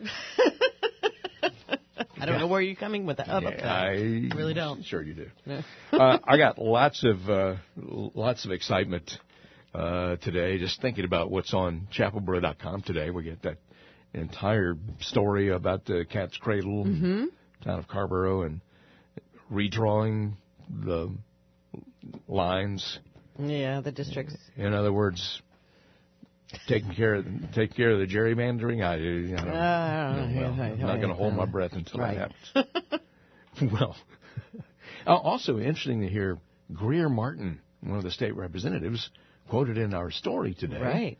I don't know where you're coming with that. Oh, yeah, okay. I really don't. Sure you do. uh, I got lots of uh, lots of excitement uh, today just thinking about what's on chapel boro dot com today. We get that entire story about the Cat's Cradle, mm-hmm. town of Carrboro, and redrawing the lines. Yeah, the districts. In other words, taking care of taking care of the gerrymandering. I, you know, uh, well, yeah, I'm not going to hold my breath until right. that happens. Well, also interesting to hear Greer Martin one of the state representatives, quoted in our story today. Right.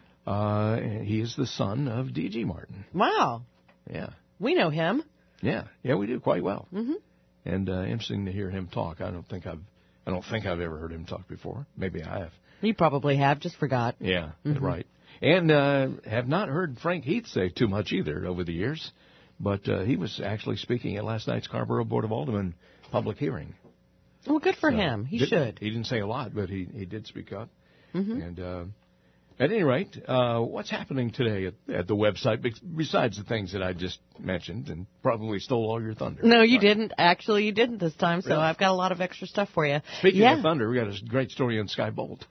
Uh, he is the son of D G Martin. Wow. Yeah. We know him. Yeah. Yeah, we do quite well. Mm-hmm. And uh, interesting to hear him talk. I don't think I've I don't think I've ever heard him talk before. Maybe I have. You probably have, just forgot. Yeah, Mm-hmm. right. And uh, have not heard Frank Heath say too much either over the years. But uh, he was actually speaking at last night's Scarborough Board of Aldermen public hearing. Well, good for So, him. He did, should. He didn't say a lot, but he, he did speak up. Mm-hmm. And uh, at any rate, uh, what's happening today at, at the website, be- besides the things that I just mentioned and probably stole all your thunder? No, you didn't. Actually, you didn't this time, so Really? I've got a lot of extra stuff for you. Speaking yeah. of thunder, we got a great story on Sky Bolt.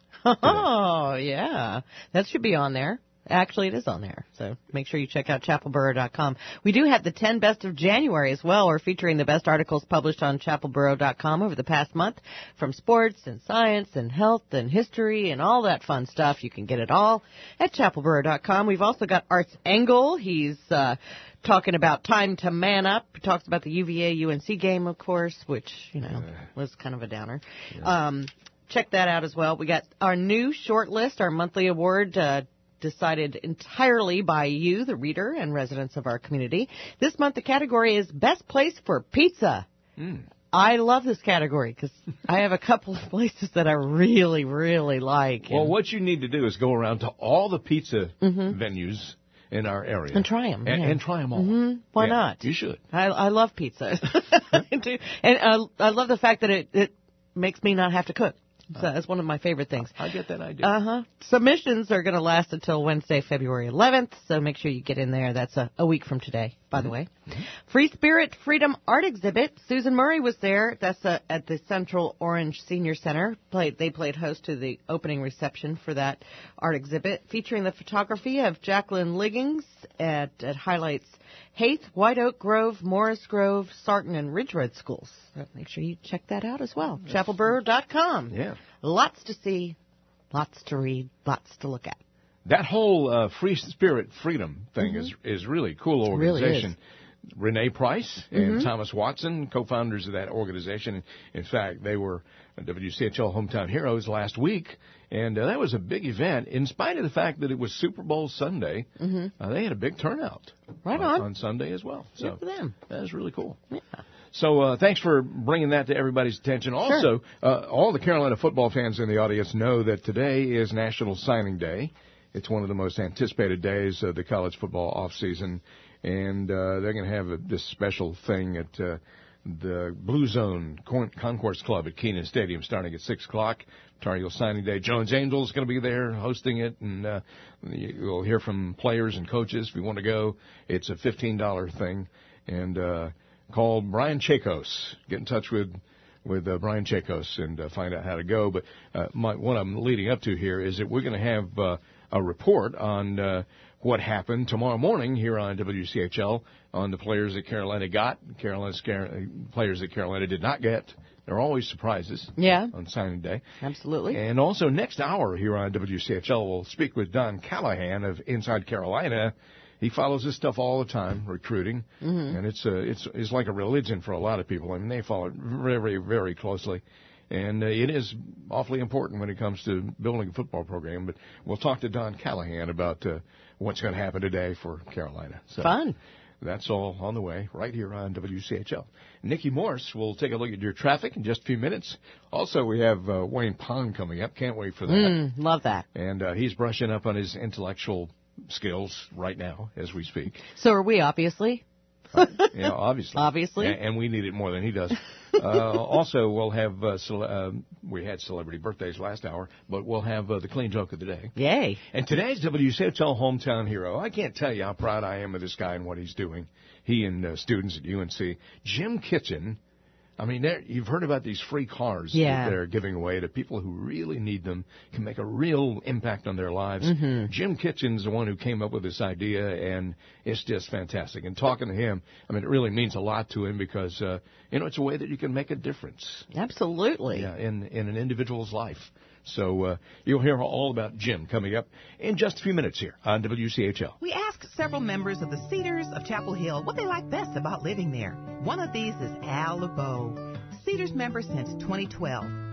Oh, yeah. That should be on there. Actually, it is on there, so make sure you check out chapel borough dot com. We do have the ten best of January as well. We're featuring the best articles published on chapel borough dot com over the past month, from sports and science and health and history and all that fun stuff. You can get it all at chapel borough dot com. We've also got Arts Engel. He's uh, talking about time to man up. He talks about the U V A U N C game, of course, which, you know, was kind of a downer. Yeah. Um, check that out as well. We got our new short list, our monthly award, uh, decided entirely by you, the reader, and residents of our community. This month, the category is Best Place for Pizza. Mm. I love this category because I have a couple of places that I really, really like. Well, what you need to do is go around to all the pizza Mhm. venues in our area. And try them. And, yeah. and try them all. hmm Why Yeah, not? You should. I, I love pizza. I do. And uh, I love the fact that it, it makes me not have to cook. So that's one of my favorite things. I get that idea. Uh-huh. Submissions are going to last until Wednesday, February eleventh, so make sure you get in there. That's a, a week from today, by Mm-hmm. the way. Free Spirit Freedom Art Exhibit. Susan Murray was there. That's uh at the Central Orange Senior Center. Played, they played host to the opening reception for that art exhibit, featuring the photography of Jacqueline Liggings at, at highlights Haith, White Oak Grove, Morris Grove, Sarton, and Ridge Road schools. So make sure you check that out as well. chapel borough dot com. Yeah. Lots to see, lots to read, lots to look at. That whole uh, Free Spirit Freedom thing Mhm. is is really a cool It really organization. Renee Price and Mhm. Thomas Watson, co-founders of that organization. In fact, they were W C H L Hometown Heroes last week, and uh, that was a big event. In spite of the fact that it was Super Bowl Sunday, Mhm. uh, they had a big turnout. Right on, on. on Sunday as well. So Good for them. that was really cool. Yeah. So uh, thanks for bringing that to everybody's attention. Also, uh, all the Carolina football fans in the audience know that today is National Signing Day. It's one of the most anticipated days of the college football offseason, and uh, they're going to have a, this special thing at uh, the Blue Zone Con- Concourse Club at Keenan Stadium starting at six o'clock. Tar Heel Signing Day. Jones Angell is going to be there hosting it, and uh, you'll hear from players and coaches if you want to go. It's a fifteen dollars thing, and uh, call Brian Chakos. Get in touch with with uh, Brian Chakos and uh, find out how to go. But uh, my, what I'm leading up to here is that we're going to have uh, a report on uh, what happened tomorrow morning here on W C H L on the players that Carolina got, Carolina's players that Carolina did not get. There are always surprises Yeah. on signing day. Absolutely. And also next hour here on W C H L, we'll speak with Don Callahan of Inside Carolina. He follows this stuff all the time, recruiting, Mhm. and it's a, it's it's like a religion for a lot of people. I mean, they follow it very, very closely, and uh, it is awfully important when it comes to building a football program. But we'll talk to Don Callahan about uh, what's going to happen today for Carolina. So Fun. That's all on the way right here on W C H L. Nikki Morse will take a look at your traffic in just a few minutes. Also, we have uh, Wayne Pond coming up. Can't wait for that. Mm, love that. And uh, he's brushing up on his intellectual skills right now as we speak. So are we, obviously. Yeah, obviously. Obviously. And, and we need it more than he does. uh, also, we'll have, uh, cele- uh, we had celebrity birthdays last hour, but we'll have uh, the clean joke of the day. Yay. And today's W C H L Hometown Hero. I can't tell you how proud I am of this guy and what he's doing. He and uh, students at U N C. Jim Kitchen. I mean, you've heard about these free cars Yeah. that they're giving away to people who really need them, can make a real impact on their lives. Mhm. Jim Kitchen's the one who came up with this idea, and it's just fantastic. And talking to him, I mean, it really means a lot to him because, uh, you know, it's a way that you can make a difference. Absolutely. Yeah, in, in an individual's life. So uh, you'll hear all about Jim coming up in just a few minutes here on W C H L. We asked several members of the Cedars of Chapel Hill what they like best about living there. One of these is Al LeBeau, Cedars member since twenty twelve.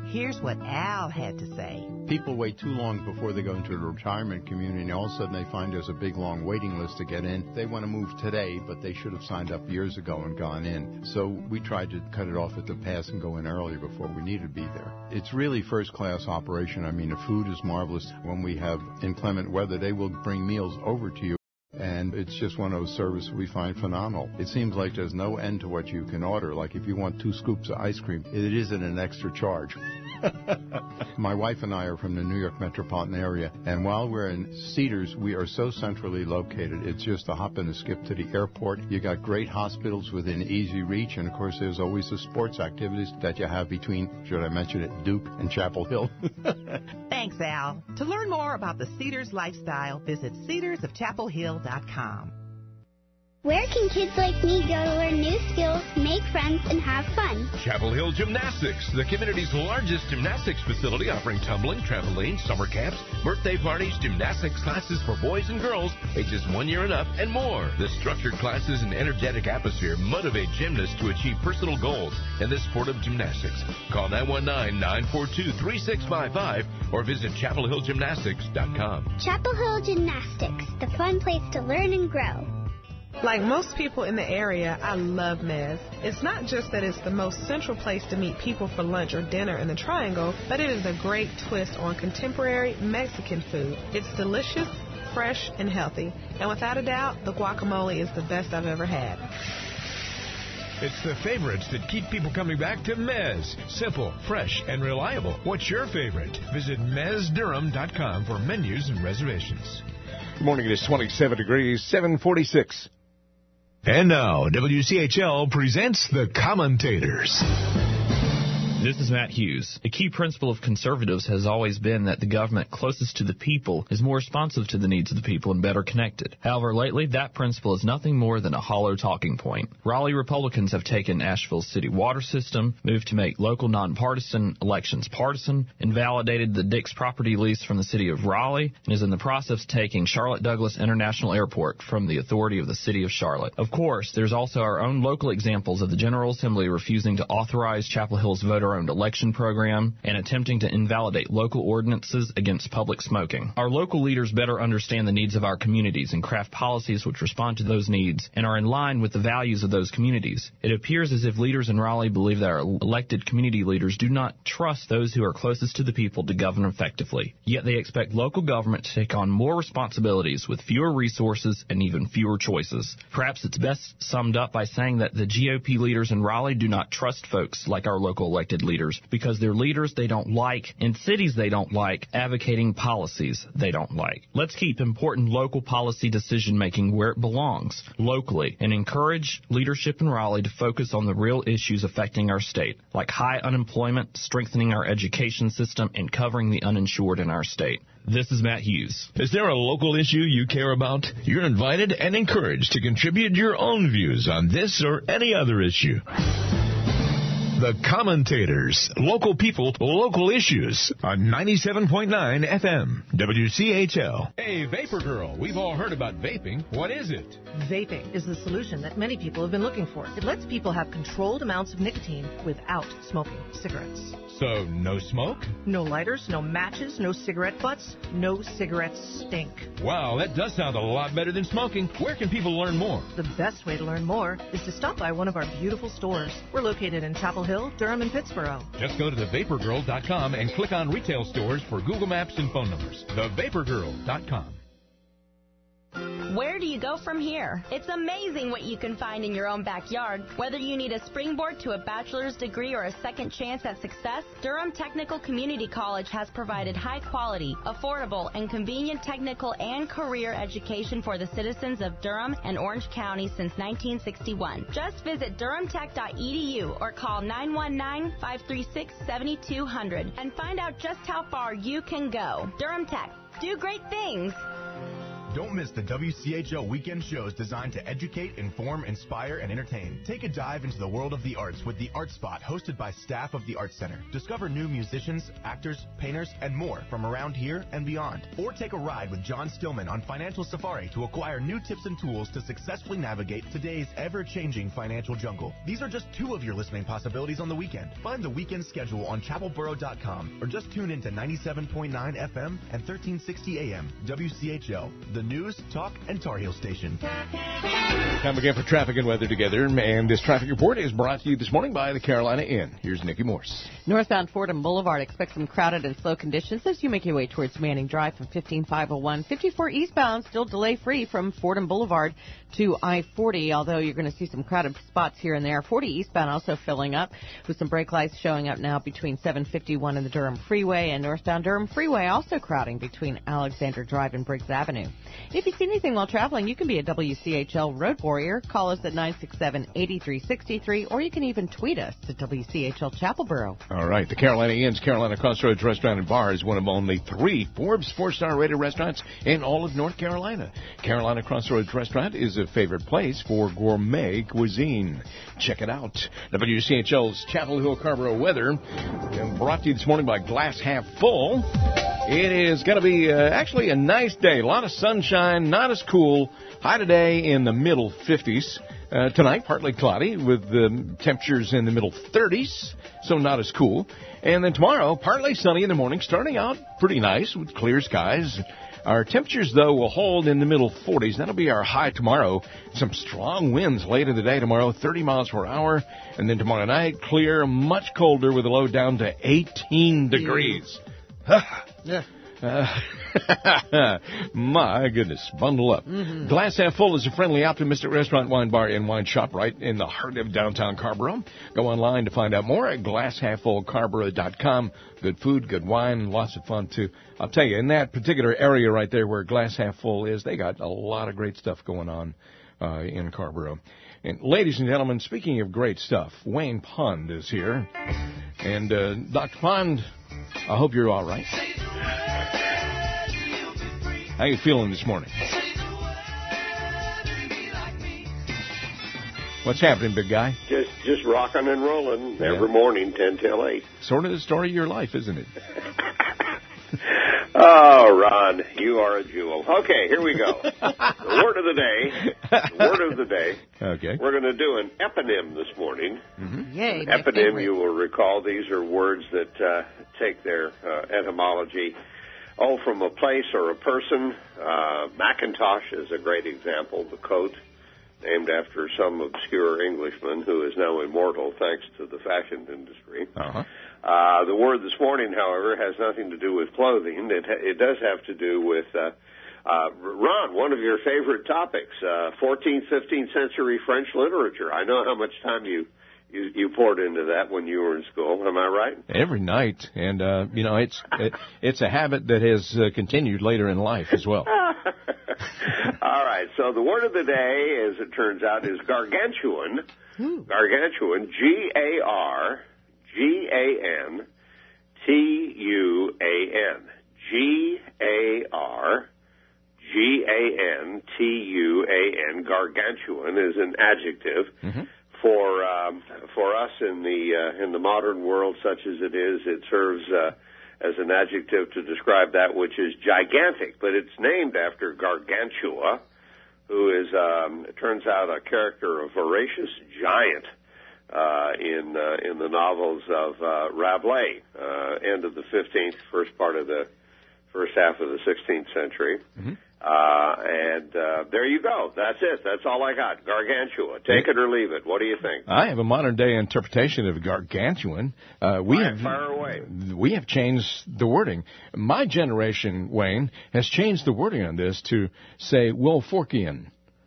Here's what Al had to say. People wait too long before they go into the retirement community, and all of a sudden they find there's a big, long waiting list to get in. They want to move today, but they should have signed up years ago and gone in. So we tried to cut it off at the pass and go in earlier before we needed to be there. It's really first-class operation. I mean, the food is marvelous. When we have inclement weather, they will bring meals over to you. And it's just one of those services we find phenomenal. It seems like there's no end to what you can order. Like if you want two scoops of ice cream, it isn't an extra charge. My wife and I are from the New York metropolitan area, and while we're in Cedars, we are so centrally located. It's just a hop and a skip to the airport. You got great hospitals within easy reach, and of course there's always the sports activities that you have between, should I mention it, Duke and Chapel Hill. Thanks, Al. To learn more about the Cedars lifestyle, visit cedars of chapel hill dot com. Where can kids like me go to learn new skills, make friends, and have fun? Chapel Hill Gymnastics, the community's largest gymnastics facility, offering tumbling, trampoline, summer camps, birthday parties, gymnastics classes for boys and girls ages one year and up, and more. The structured classes and energetic atmosphere motivate gymnasts to achieve personal goals in the sport of gymnastics. Call nine one nine, nine four two, three six five five or visit chapel hill gymnastics dot com. Chapel Hill Gymnastics, the fun place to learn and grow. Like most people in the area, I love Mez. It's not just that it's the most central place to meet people for lunch or dinner in the Triangle, but it is a great twist on contemporary Mexican food. It's delicious, fresh, and healthy. And without a doubt, the guacamole is the best I've ever had. It's the favorites that keep people coming back to Mez. Simple, fresh, and reliable. What's your favorite? Visit mez durham dot com for menus and reservations. Good morning. It is twenty-seven degrees, seven forty-six. And now, W C H L presents The Commentators. This is Matt Hughes. A key principle of conservatives has always been that the government closest to the people is more responsive to the needs of the people and better connected. However, lately, that principle is nothing more than a hollow talking point. Raleigh Republicans have taken Asheville's city water system, moved to make local nonpartisan elections partisan, invalidated the Dix property lease from the city of Raleigh, and is in the process of taking Charlotte Douglas International Airport from the authority of the city of Charlotte. Of course, there's also our own local examples of the General Assembly refusing to authorize Chapel Hill's voter owned election program and attempting to invalidate local ordinances against public smoking. Our local leaders better understand the needs of our communities and craft policies which respond to those needs and are in line with the values of those communities. It appears as if leaders in Raleigh believe that our elected community leaders do not trust those who are closest to the people to govern effectively. Yet they expect local government to take on more responsibilities with fewer resources and even fewer choices. Perhaps it's best summed up by saying that the G O P leaders in Raleigh do not trust folks like our local elected leaders because they're leaders they don't like in cities they don't like, advocating policies they don't like. Let's keep important local policy decision-making where it belongs, locally, and encourage leadership in Raleigh to focus on the real issues affecting our state, like high unemployment, strengthening our education system, and covering the uninsured in our state. This is Matt Hughes. Is there a local issue you care about? You're invited and encouraged to contribute your own views on this or any other issue. The Commentators. Local people, local issues on ninety-seven point nine F M, W C H L. Hey, Vapor Girl, we've all heard about vaping. What is it? Vaping is the solution that many people have been looking for. It lets people have controlled amounts of nicotine without smoking cigarettes. So, no smoke? No lighters, no matches, no cigarette butts, no cigarettes stink. Wow, that does sound a lot better than smoking. Where can people learn more? The best way to learn more is to stop by one of our beautiful stores. We're located in Chapel Hill, Durham, and Pittsboro. Just go to the vapor girl dot com and click on retail stores for Google Maps and phone numbers. the vapor girl dot com. Where do you go from here? It's amazing what you can find in your own backyard. Whether you need a springboard to a bachelor's degree or a second chance at success, Durham Technical Community College has provided high quality, affordable, and convenient technical and career education for the citizens of Durham and Orange County since nineteen sixty-one. Just visit durham tech dot e d u or call nine one nine, five three six, seven two zero zero and find out just how far you can go. Durham Tech. Do great things. Don't miss the W C H L weekend shows designed to educate, inform, inspire, and entertain. Take a dive into the world of the arts with the Art Spot, hosted by staff of the Art Center. Discover new musicians, actors, painters, and more from around here and beyond. Or take a ride with John Stillman on Financial Safari to acquire new tips and tools to successfully navigate today's ever-changing financial jungle. These are just two of your listening possibilities on the weekend. Find the weekend schedule on chapel borough dot com or just tune in to ninety-seven point nine F M and thirteen sixty A M. W C H L, the news, talk, and Tar Heel station. Time again for traffic and weather together, and this traffic report is brought to you this morning by the Carolina Inn. Here's Nikki Morse. Northbound Fordham Boulevard, expect some crowded and slow conditions as you make your way towards Manning Drive from fifteen five oh one. fifty-four eastbound, still delay-free from Fordham Boulevard to I forty, although you're going to see some crowded spots here and there. forty eastbound also filling up with some brake lights showing up now between seven fifty-one and the Durham Freeway, and northbound Durham Freeway also crowding between Alexander Drive and Briggs Avenue. If you see anything while traveling, you can be a W C H L Road Warrior. Call us at nine six seven, eight three six three, or you can even tweet us at W C H L Chapelboro. All right, the Carolina Inn's Carolina Crossroads Restaurant and Bar is one of only three Forbes four-star rated restaurants in all of North Carolina. Carolina Crossroads Restaurant is a favorite place for gourmet cuisine. Check it out. W C H L's Chapel Hill Carrboro weather brought to you this morning by Glass Half Full. It is going to be uh, actually a nice day. A lot of sunshine, not as cool. High today in the middle fifties. Uh, tonight, partly cloudy with the temperatures in the middle thirties, so not as cool. And then tomorrow, partly sunny in the morning, starting out pretty nice with clear skies. Our temperatures, though, will hold in the middle forties. That'll be our high tomorrow. Some strong winds late in the day tomorrow, thirty miles per hour. And then tomorrow night, clear, much colder with a low down to eighteen degrees. Yeah. Uh, my goodness, bundle up. Mm-hmm. Glass Half Full is a friendly, optimistic restaurant, wine bar, and wine shop right in the heart of downtown Carrboro. Go online to find out more at glass half full carrboro dot com. Good food, good wine, lots of fun, too. I'll tell you, in that particular area right there where Glass Half Full is, they got a lot of great stuff going on uh, in Carrboro. And ladies and gentlemen, speaking of great stuff, Wayne Pond is here. And uh, Doctor Pond, I hope you're all right. How you feeling this morning? What's happening, big guy? Just just rocking and rolling Yeah. every morning, ten till eight. Sort of the story of your life, isn't it? Oh, Ron, you are a jewel. Okay, here we go. The word of the day. The word of the day. Okay. We're going to do an eponym this morning. Mm-hmm. Yay, An my eponym, favorite. you will recall, these are words that uh, take their uh, etymology, oh, from a place or a person. Uh, Macintosh is a great example. The coat, named after some obscure Englishman who is now immortal thanks to the fashion industry. Uh-huh. Uh, the word this morning, however, has nothing to do with clothing. It, it does have to do with, uh, uh, Ron, one of your favorite topics, uh, fourteenth, fifteenth century French literature. I know how much time you, you, you poured into that when you were in school. Am I right? Every night. And, uh, you know, it's it, it's a habit that has uh, continued later in life as well. All right, so the word of the day, as it turns out, is gargantuan. Gargantuan, G A R G A N T U A N. G A R G A N T U A N. Gargantuan is an adjective. Mm-hmm. For um, for us in the uh, in the modern world, such as it is, it serves uh, as an adjective to describe that which is gigantic. But it's named after Gargantua, who is, um, it turns out, a character, a voracious giant uh, in uh, in the novels of uh, Rabelais, uh, end of the fifteenth, first part of the first half of the sixteenth century. Mm-hmm. Uh, and uh, there you go. That's it. That's all I got. Gargantua. Take it or leave it. What do you think? I have a modern-day interpretation of gargantuan. Uh, we Fire, have fire away. we have changed the wording. My generation, Wayne, has changed the wording on this to say Wilforkian.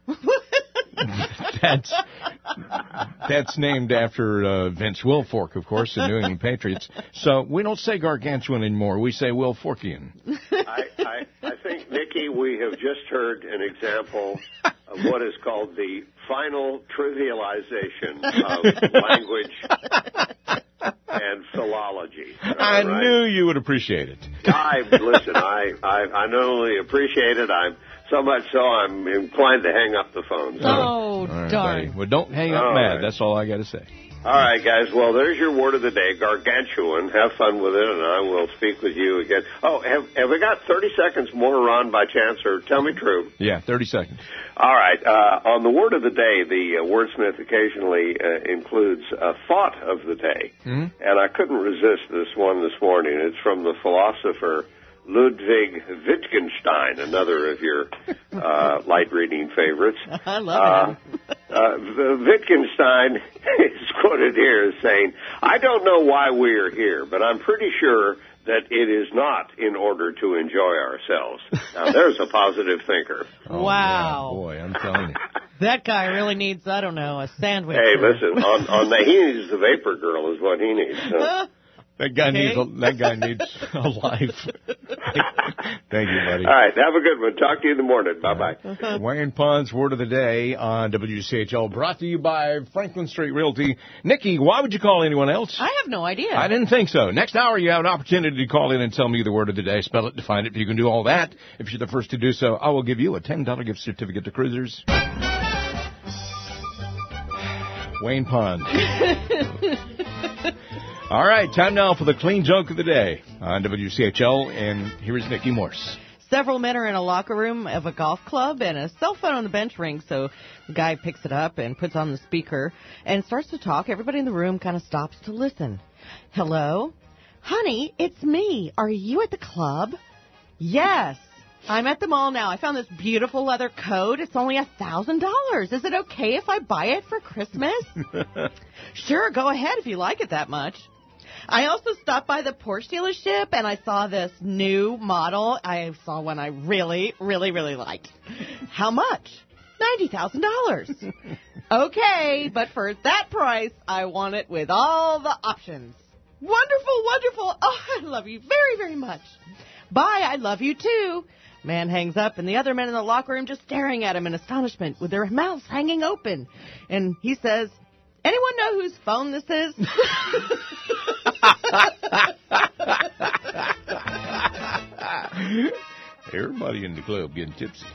That's that's named after uh, Vince Wilfork, of course, the New England Patriots. So we don't say gargantuan anymore. We say Wilforkian. I, I, I think, Nikki, we have just heard an example of what is called the final trivialization of language and philology. I right? knew you would appreciate it. I listen. I, I I not only appreciate it. I'm So much so I'm inclined to hang up the phone. So. Oh, all right, darn. buddy. Well, don't hang up All mad. right. That's all I got to say. All right, guys. Well, there's your word of the day, gargantuan. Have fun with it, and I will speak with you again. Oh, have have we got thirty seconds more, Ron, by chance, or tell me true? Yeah, thirty seconds. All right. Uh, on the word of the day, the uh, wordsmith occasionally uh, includes a thought of the day, Mm-hmm. and I couldn't resist this one this morning. It's from the philosopher Ludwig Wittgenstein, another of your uh, light-reading favorites. I love uh, him. uh, Wittgenstein is quoted here as saying, "I don't know why we are here, but I'm pretty sure that it is not in order to enjoy ourselves." Now, there's a positive thinker. Oh, Wow. yeah, boy, I'm telling you. That guy really needs, I don't know, a sandwich. Hey, or- listen, on, on the, he needs the vapor girl is what he needs. So. That guy Okay. needs a, that guy needs a life. Thank you, buddy. All right, have a good one. Talk to you in the morning. Bye-bye. Wayne Pond's Word of the Day on W C H L, brought to you by Franklin Street Realty. Nikki, why would you call anyone else? I have no idea. I didn't think so. Next hour, you have an opportunity to call in and tell me the word of the day, spell it, define it. If you can do all that, if you're the first to do so, I will give you a ten dollars gift certificate to Cruisers. Wayne Pond. All right, time now for the clean joke of the day on W C H L, and here is Nikki Morse. Several men are in a locker room of a golf club, and a cell phone on the bench rings, so the guy picks it up and puts on the speaker and starts to talk. Everybody in the room kind of stops to listen. Hello? Honey, it's me. Are you at the club? Yes. I'm at the mall now. I found this beautiful leather coat. It's only a thousand dollars. Is it okay if I buy it for Christmas? Sure, go ahead if you like it that much. I also stopped by the Porsche dealership, and I saw this new model. I saw one I really, really, really liked. How much? ninety thousand dollars. Okay, but for that price, I want it with all the options. Wonderful, wonderful. Oh, I love you very, very much. Bye, I love you too. Man hangs up, and the other men in the locker room just staring at him in astonishment with their mouths hanging open. And he says, anyone know whose phone this is? Everybody in the club getting tipsy.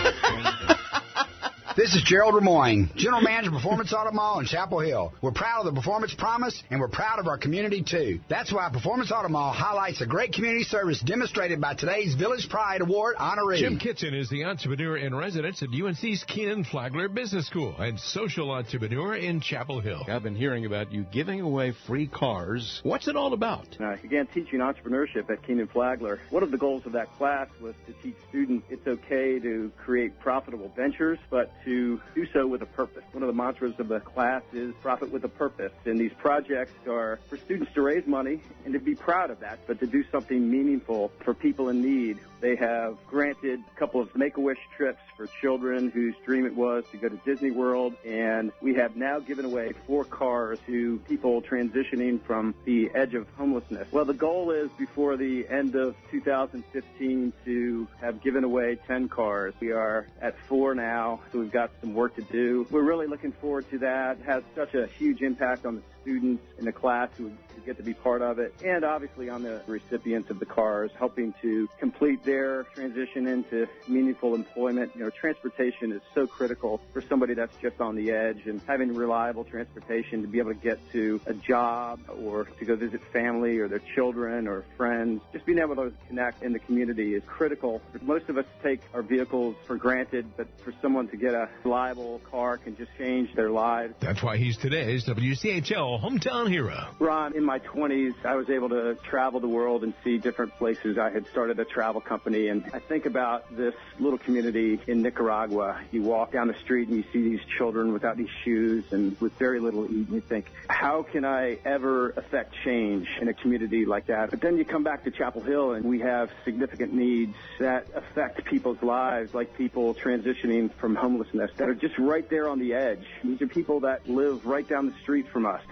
This is Gerald Remoying, General Manager of Performance Auto Mall in Chapel Hill. We're proud of the Performance Promise, and we're proud of our community, too. That's why Performance Auto Mall highlights the great community service demonstrated by today's Village Pride Award honoree. Jim Kitson is the entrepreneur in residence at U N C's Keenan Flagler Business School and social entrepreneur in Chapel Hill. I've been hearing about you giving away free cars. What's it all about? I began teaching entrepreneurship at Keenan Flagler. One of the goals of that class was to teach students it's okay to create profitable ventures, but to do so with a purpose. One of the mantras of the class is profit with a purpose. And these projects are for students to raise money and to be proud of that, but to do something meaningful for people in need. They have granted a couple of Make-A-Wish trips for children whose dream it was to go to Disney World, and we have now given away four cars to people transitioning from the edge of homelessness. Well, the goal is before the end of two thousand fifteen to have given away ten cars. We are at four now, so we've got some work to do. We're really looking forward to that. It has such a huge impact on the students in the class who, who get to be part of it, and obviously on the recipients of the cars, helping to complete their transition into meaningful employment. You know, transportation is so critical for somebody that's just on the edge, and having reliable transportation to be able to get to a job or to go visit family or their children or friends, just being able to connect in the community is critical. Most of us take our vehicles for granted, but for someone to get a reliable car can just change their lives. That's why he's today's W C H L Hometown Hero. Ron, in my twenties, I was able to travel the world and see different places. I had started a travel company, and I think about this little community in Nicaragua. You walk down the street and you see these children without any shoes and with very little to eat, and you think, how can I ever affect change in a community like that? But then you come back to Chapel Hill, and we have significant needs that affect people's lives, like people transitioning from homelessness that are just right there on the edge. These are people that live right down the street from us. This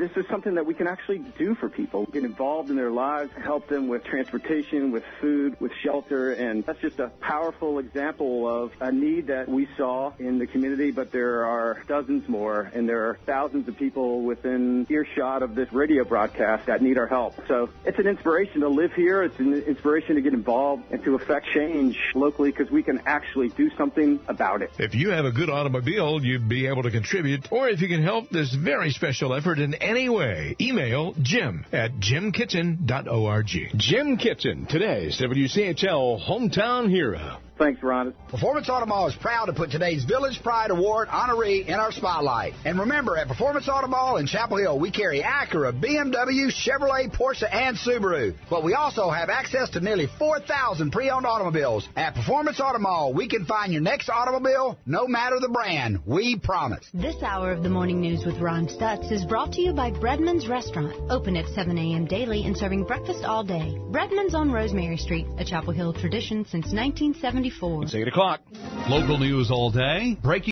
this is something that we can actually do for people, get involved in their lives, help them with transportation, with food, with shelter, and that's just a powerful example of a need that we saw in the community, but there are dozens more, and there are thousands of people within earshot of this radio broadcast that need our help. So it's an inspiration to live here. It's an inspiration to get involved and to affect change locally because we can actually do something about it. If you have a good automobile, you'd be able to contribute, or if you can help this very special effort in any way, email Jim at jim kitchen dot org. Jim Kitchen, today's W C H L Hometown Hero. Thanks, Ron. Performance Auto Mall is proud to put today's Village Pride Award honoree in our spotlight. And remember, at Performance Auto Mall in Chapel Hill, we carry Acura, B M W, Chevrolet, Porsche, and Subaru. But we also have access to nearly four thousand pre-owned automobiles. At Performance Auto Mall, we can find your next automobile, no matter the brand. We promise. This hour of the Morning News with Ron Stutz is brought to you by Breadman's Restaurant, open at seven a.m. daily and serving breakfast all day. Breadman's on Rosemary Street, a Chapel Hill tradition since nineteen seventy-four. It's eight o'clock. Local news all day. Breaking